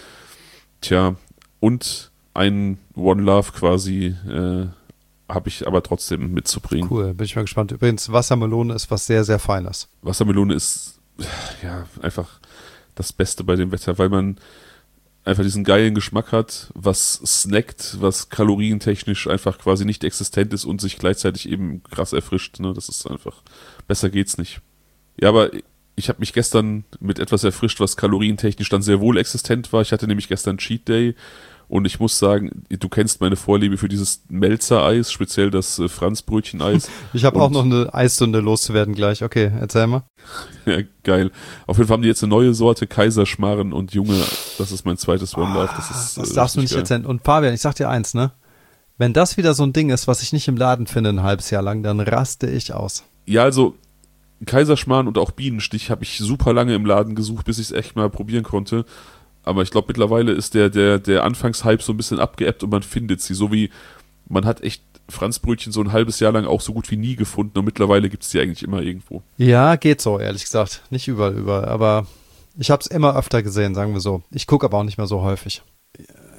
Tja, und ein One Love quasi äh, habe ich aber trotzdem mitzubringen. Cool, bin ich mal gespannt. Übrigens, Wassermelone ist was sehr, sehr Feines. Wassermelone ist ja einfach das Beste bei dem Wetter, weil man einfach diesen geilen Geschmack hat, was snackt, was kalorientechnisch einfach quasi nicht existent ist und sich gleichzeitig eben krass erfrischt. Ne? Das ist einfach, besser geht's nicht. Ja, aber ich habe mich gestern mit etwas erfrischt, was kalorientechnisch dann sehr wohl existent war. Ich hatte nämlich gestern Cheat Day und ich muss sagen, du kennst meine Vorliebe für dieses Melzer-Eis, speziell das äh, Franzbrötchen-Eis. Ich habe auch noch eine Eisstunde loszuwerden gleich. Okay, erzähl mal. Ja, geil. Auf jeden Fall haben die jetzt eine neue Sorte, Kaiserschmarren und Junge, das ist mein zweites One Love. Das ist, das äh, darfst du nicht geil. erzählen. Und Fabian, ich sag dir eins, ne? Wenn das wieder so ein Ding ist, was ich nicht im Laden finde ein halbes Jahr lang, dann raste ich aus. Ja, also Kaiserschmarrn und auch Bienenstich habe ich super lange im Laden gesucht, bis ich es echt mal probieren konnte. Aber ich glaube, mittlerweile ist der, der, der Anfangshype so ein bisschen abgeebbt und man findet sie. So wie man hat echt Franzbrötchen so ein halbes Jahr lang auch so gut wie nie gefunden und mittlerweile gibt es die eigentlich immer irgendwo. Ja, geht so, ehrlich gesagt. Nicht überall, überall. Aber ich habe es immer öfter gesehen, sagen wir so. Ich gucke aber auch nicht mehr so häufig.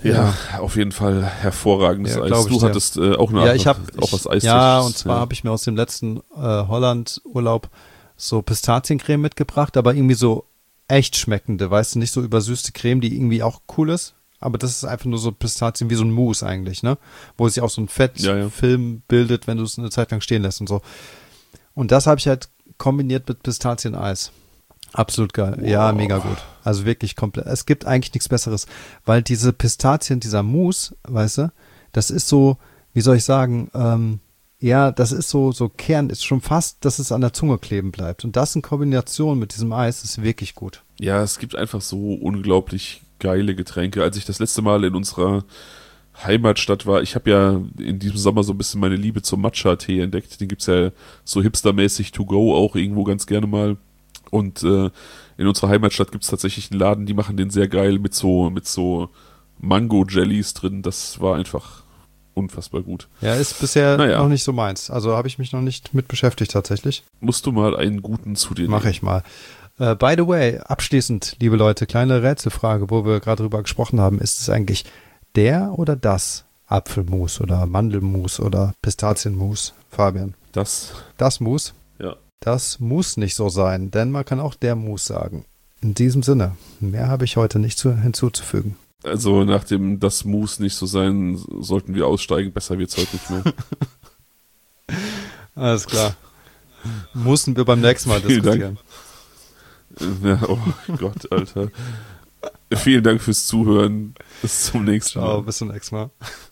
Ja, ja, auf jeden Fall hervorragendes ja, Eis. Du ich, hattest äh, auch eine ja, ich hab, auch was Eis. Ja, und zwar ja. habe ich mir aus dem letzten äh, Holland-Urlaub so Pistaziencreme mitgebracht, aber irgendwie so echt schmeckende, weißt du, nicht so übersüßte Creme, die irgendwie auch cool ist, aber das ist einfach nur so Pistazien wie so ein Mousse eigentlich, ne? Wo sich auch so ein Fettfilm ja, ja. bildet, wenn du es eine Zeit lang stehen lässt und so. Und das habe ich halt kombiniert mit Pistazieneis. Absolut geil. Wow. Ja, mega gut. Also wirklich komplett. Es gibt eigentlich nichts Besseres, weil diese Pistazien, dieser Mousse, weißt du, das ist so, wie soll ich sagen, ähm, ja, das ist so, so Kern, ist schon fast, dass es an der Zunge kleben bleibt. Und das in Kombination mit diesem Eis ist wirklich gut. Ja, es gibt einfach so unglaublich geile Getränke. Als ich das letzte Mal in unserer Heimatstadt war, ich habe ja in diesem Sommer so ein bisschen meine Liebe zum Matcha-Tee entdeckt. Den gibt's ja so hipstermäßig to go auch irgendwo ganz gerne mal. Und äh, in unserer Heimatstadt gibt es tatsächlich einen Laden, die machen den sehr geil mit so mit so Mango-Jellies drin. Das war einfach unfassbar gut. Ja, ist bisher naja. noch nicht so meins. Also habe ich mich noch nicht mit beschäftigt tatsächlich. Musst du mal einen guten zu dir nehmen. Mach ich mal. Uh, by the way, abschließend, liebe Leute, kleine Rätselfrage, wo wir gerade drüber gesprochen haben. Ist es eigentlich der oder das Apfelmus oder Mandelmus oder Pistazienmus, Fabian? Das. Das Mus? Ja. Das muss nicht so sein, denn man kann auch der Mus sagen. In diesem Sinne, mehr habe ich heute nicht zu, hinzuzufügen. Also nach dem das muss nicht so sein, sollten wir aussteigen. Besser wird's heute nicht mehr. Alles klar. Mussten wir beim nächsten Mal Vielen diskutieren. Dank. Ja, oh Gott, Alter. Vielen Dank fürs Zuhören. Bis zum nächsten Mal. Ciao, bis zum nächsten Mal.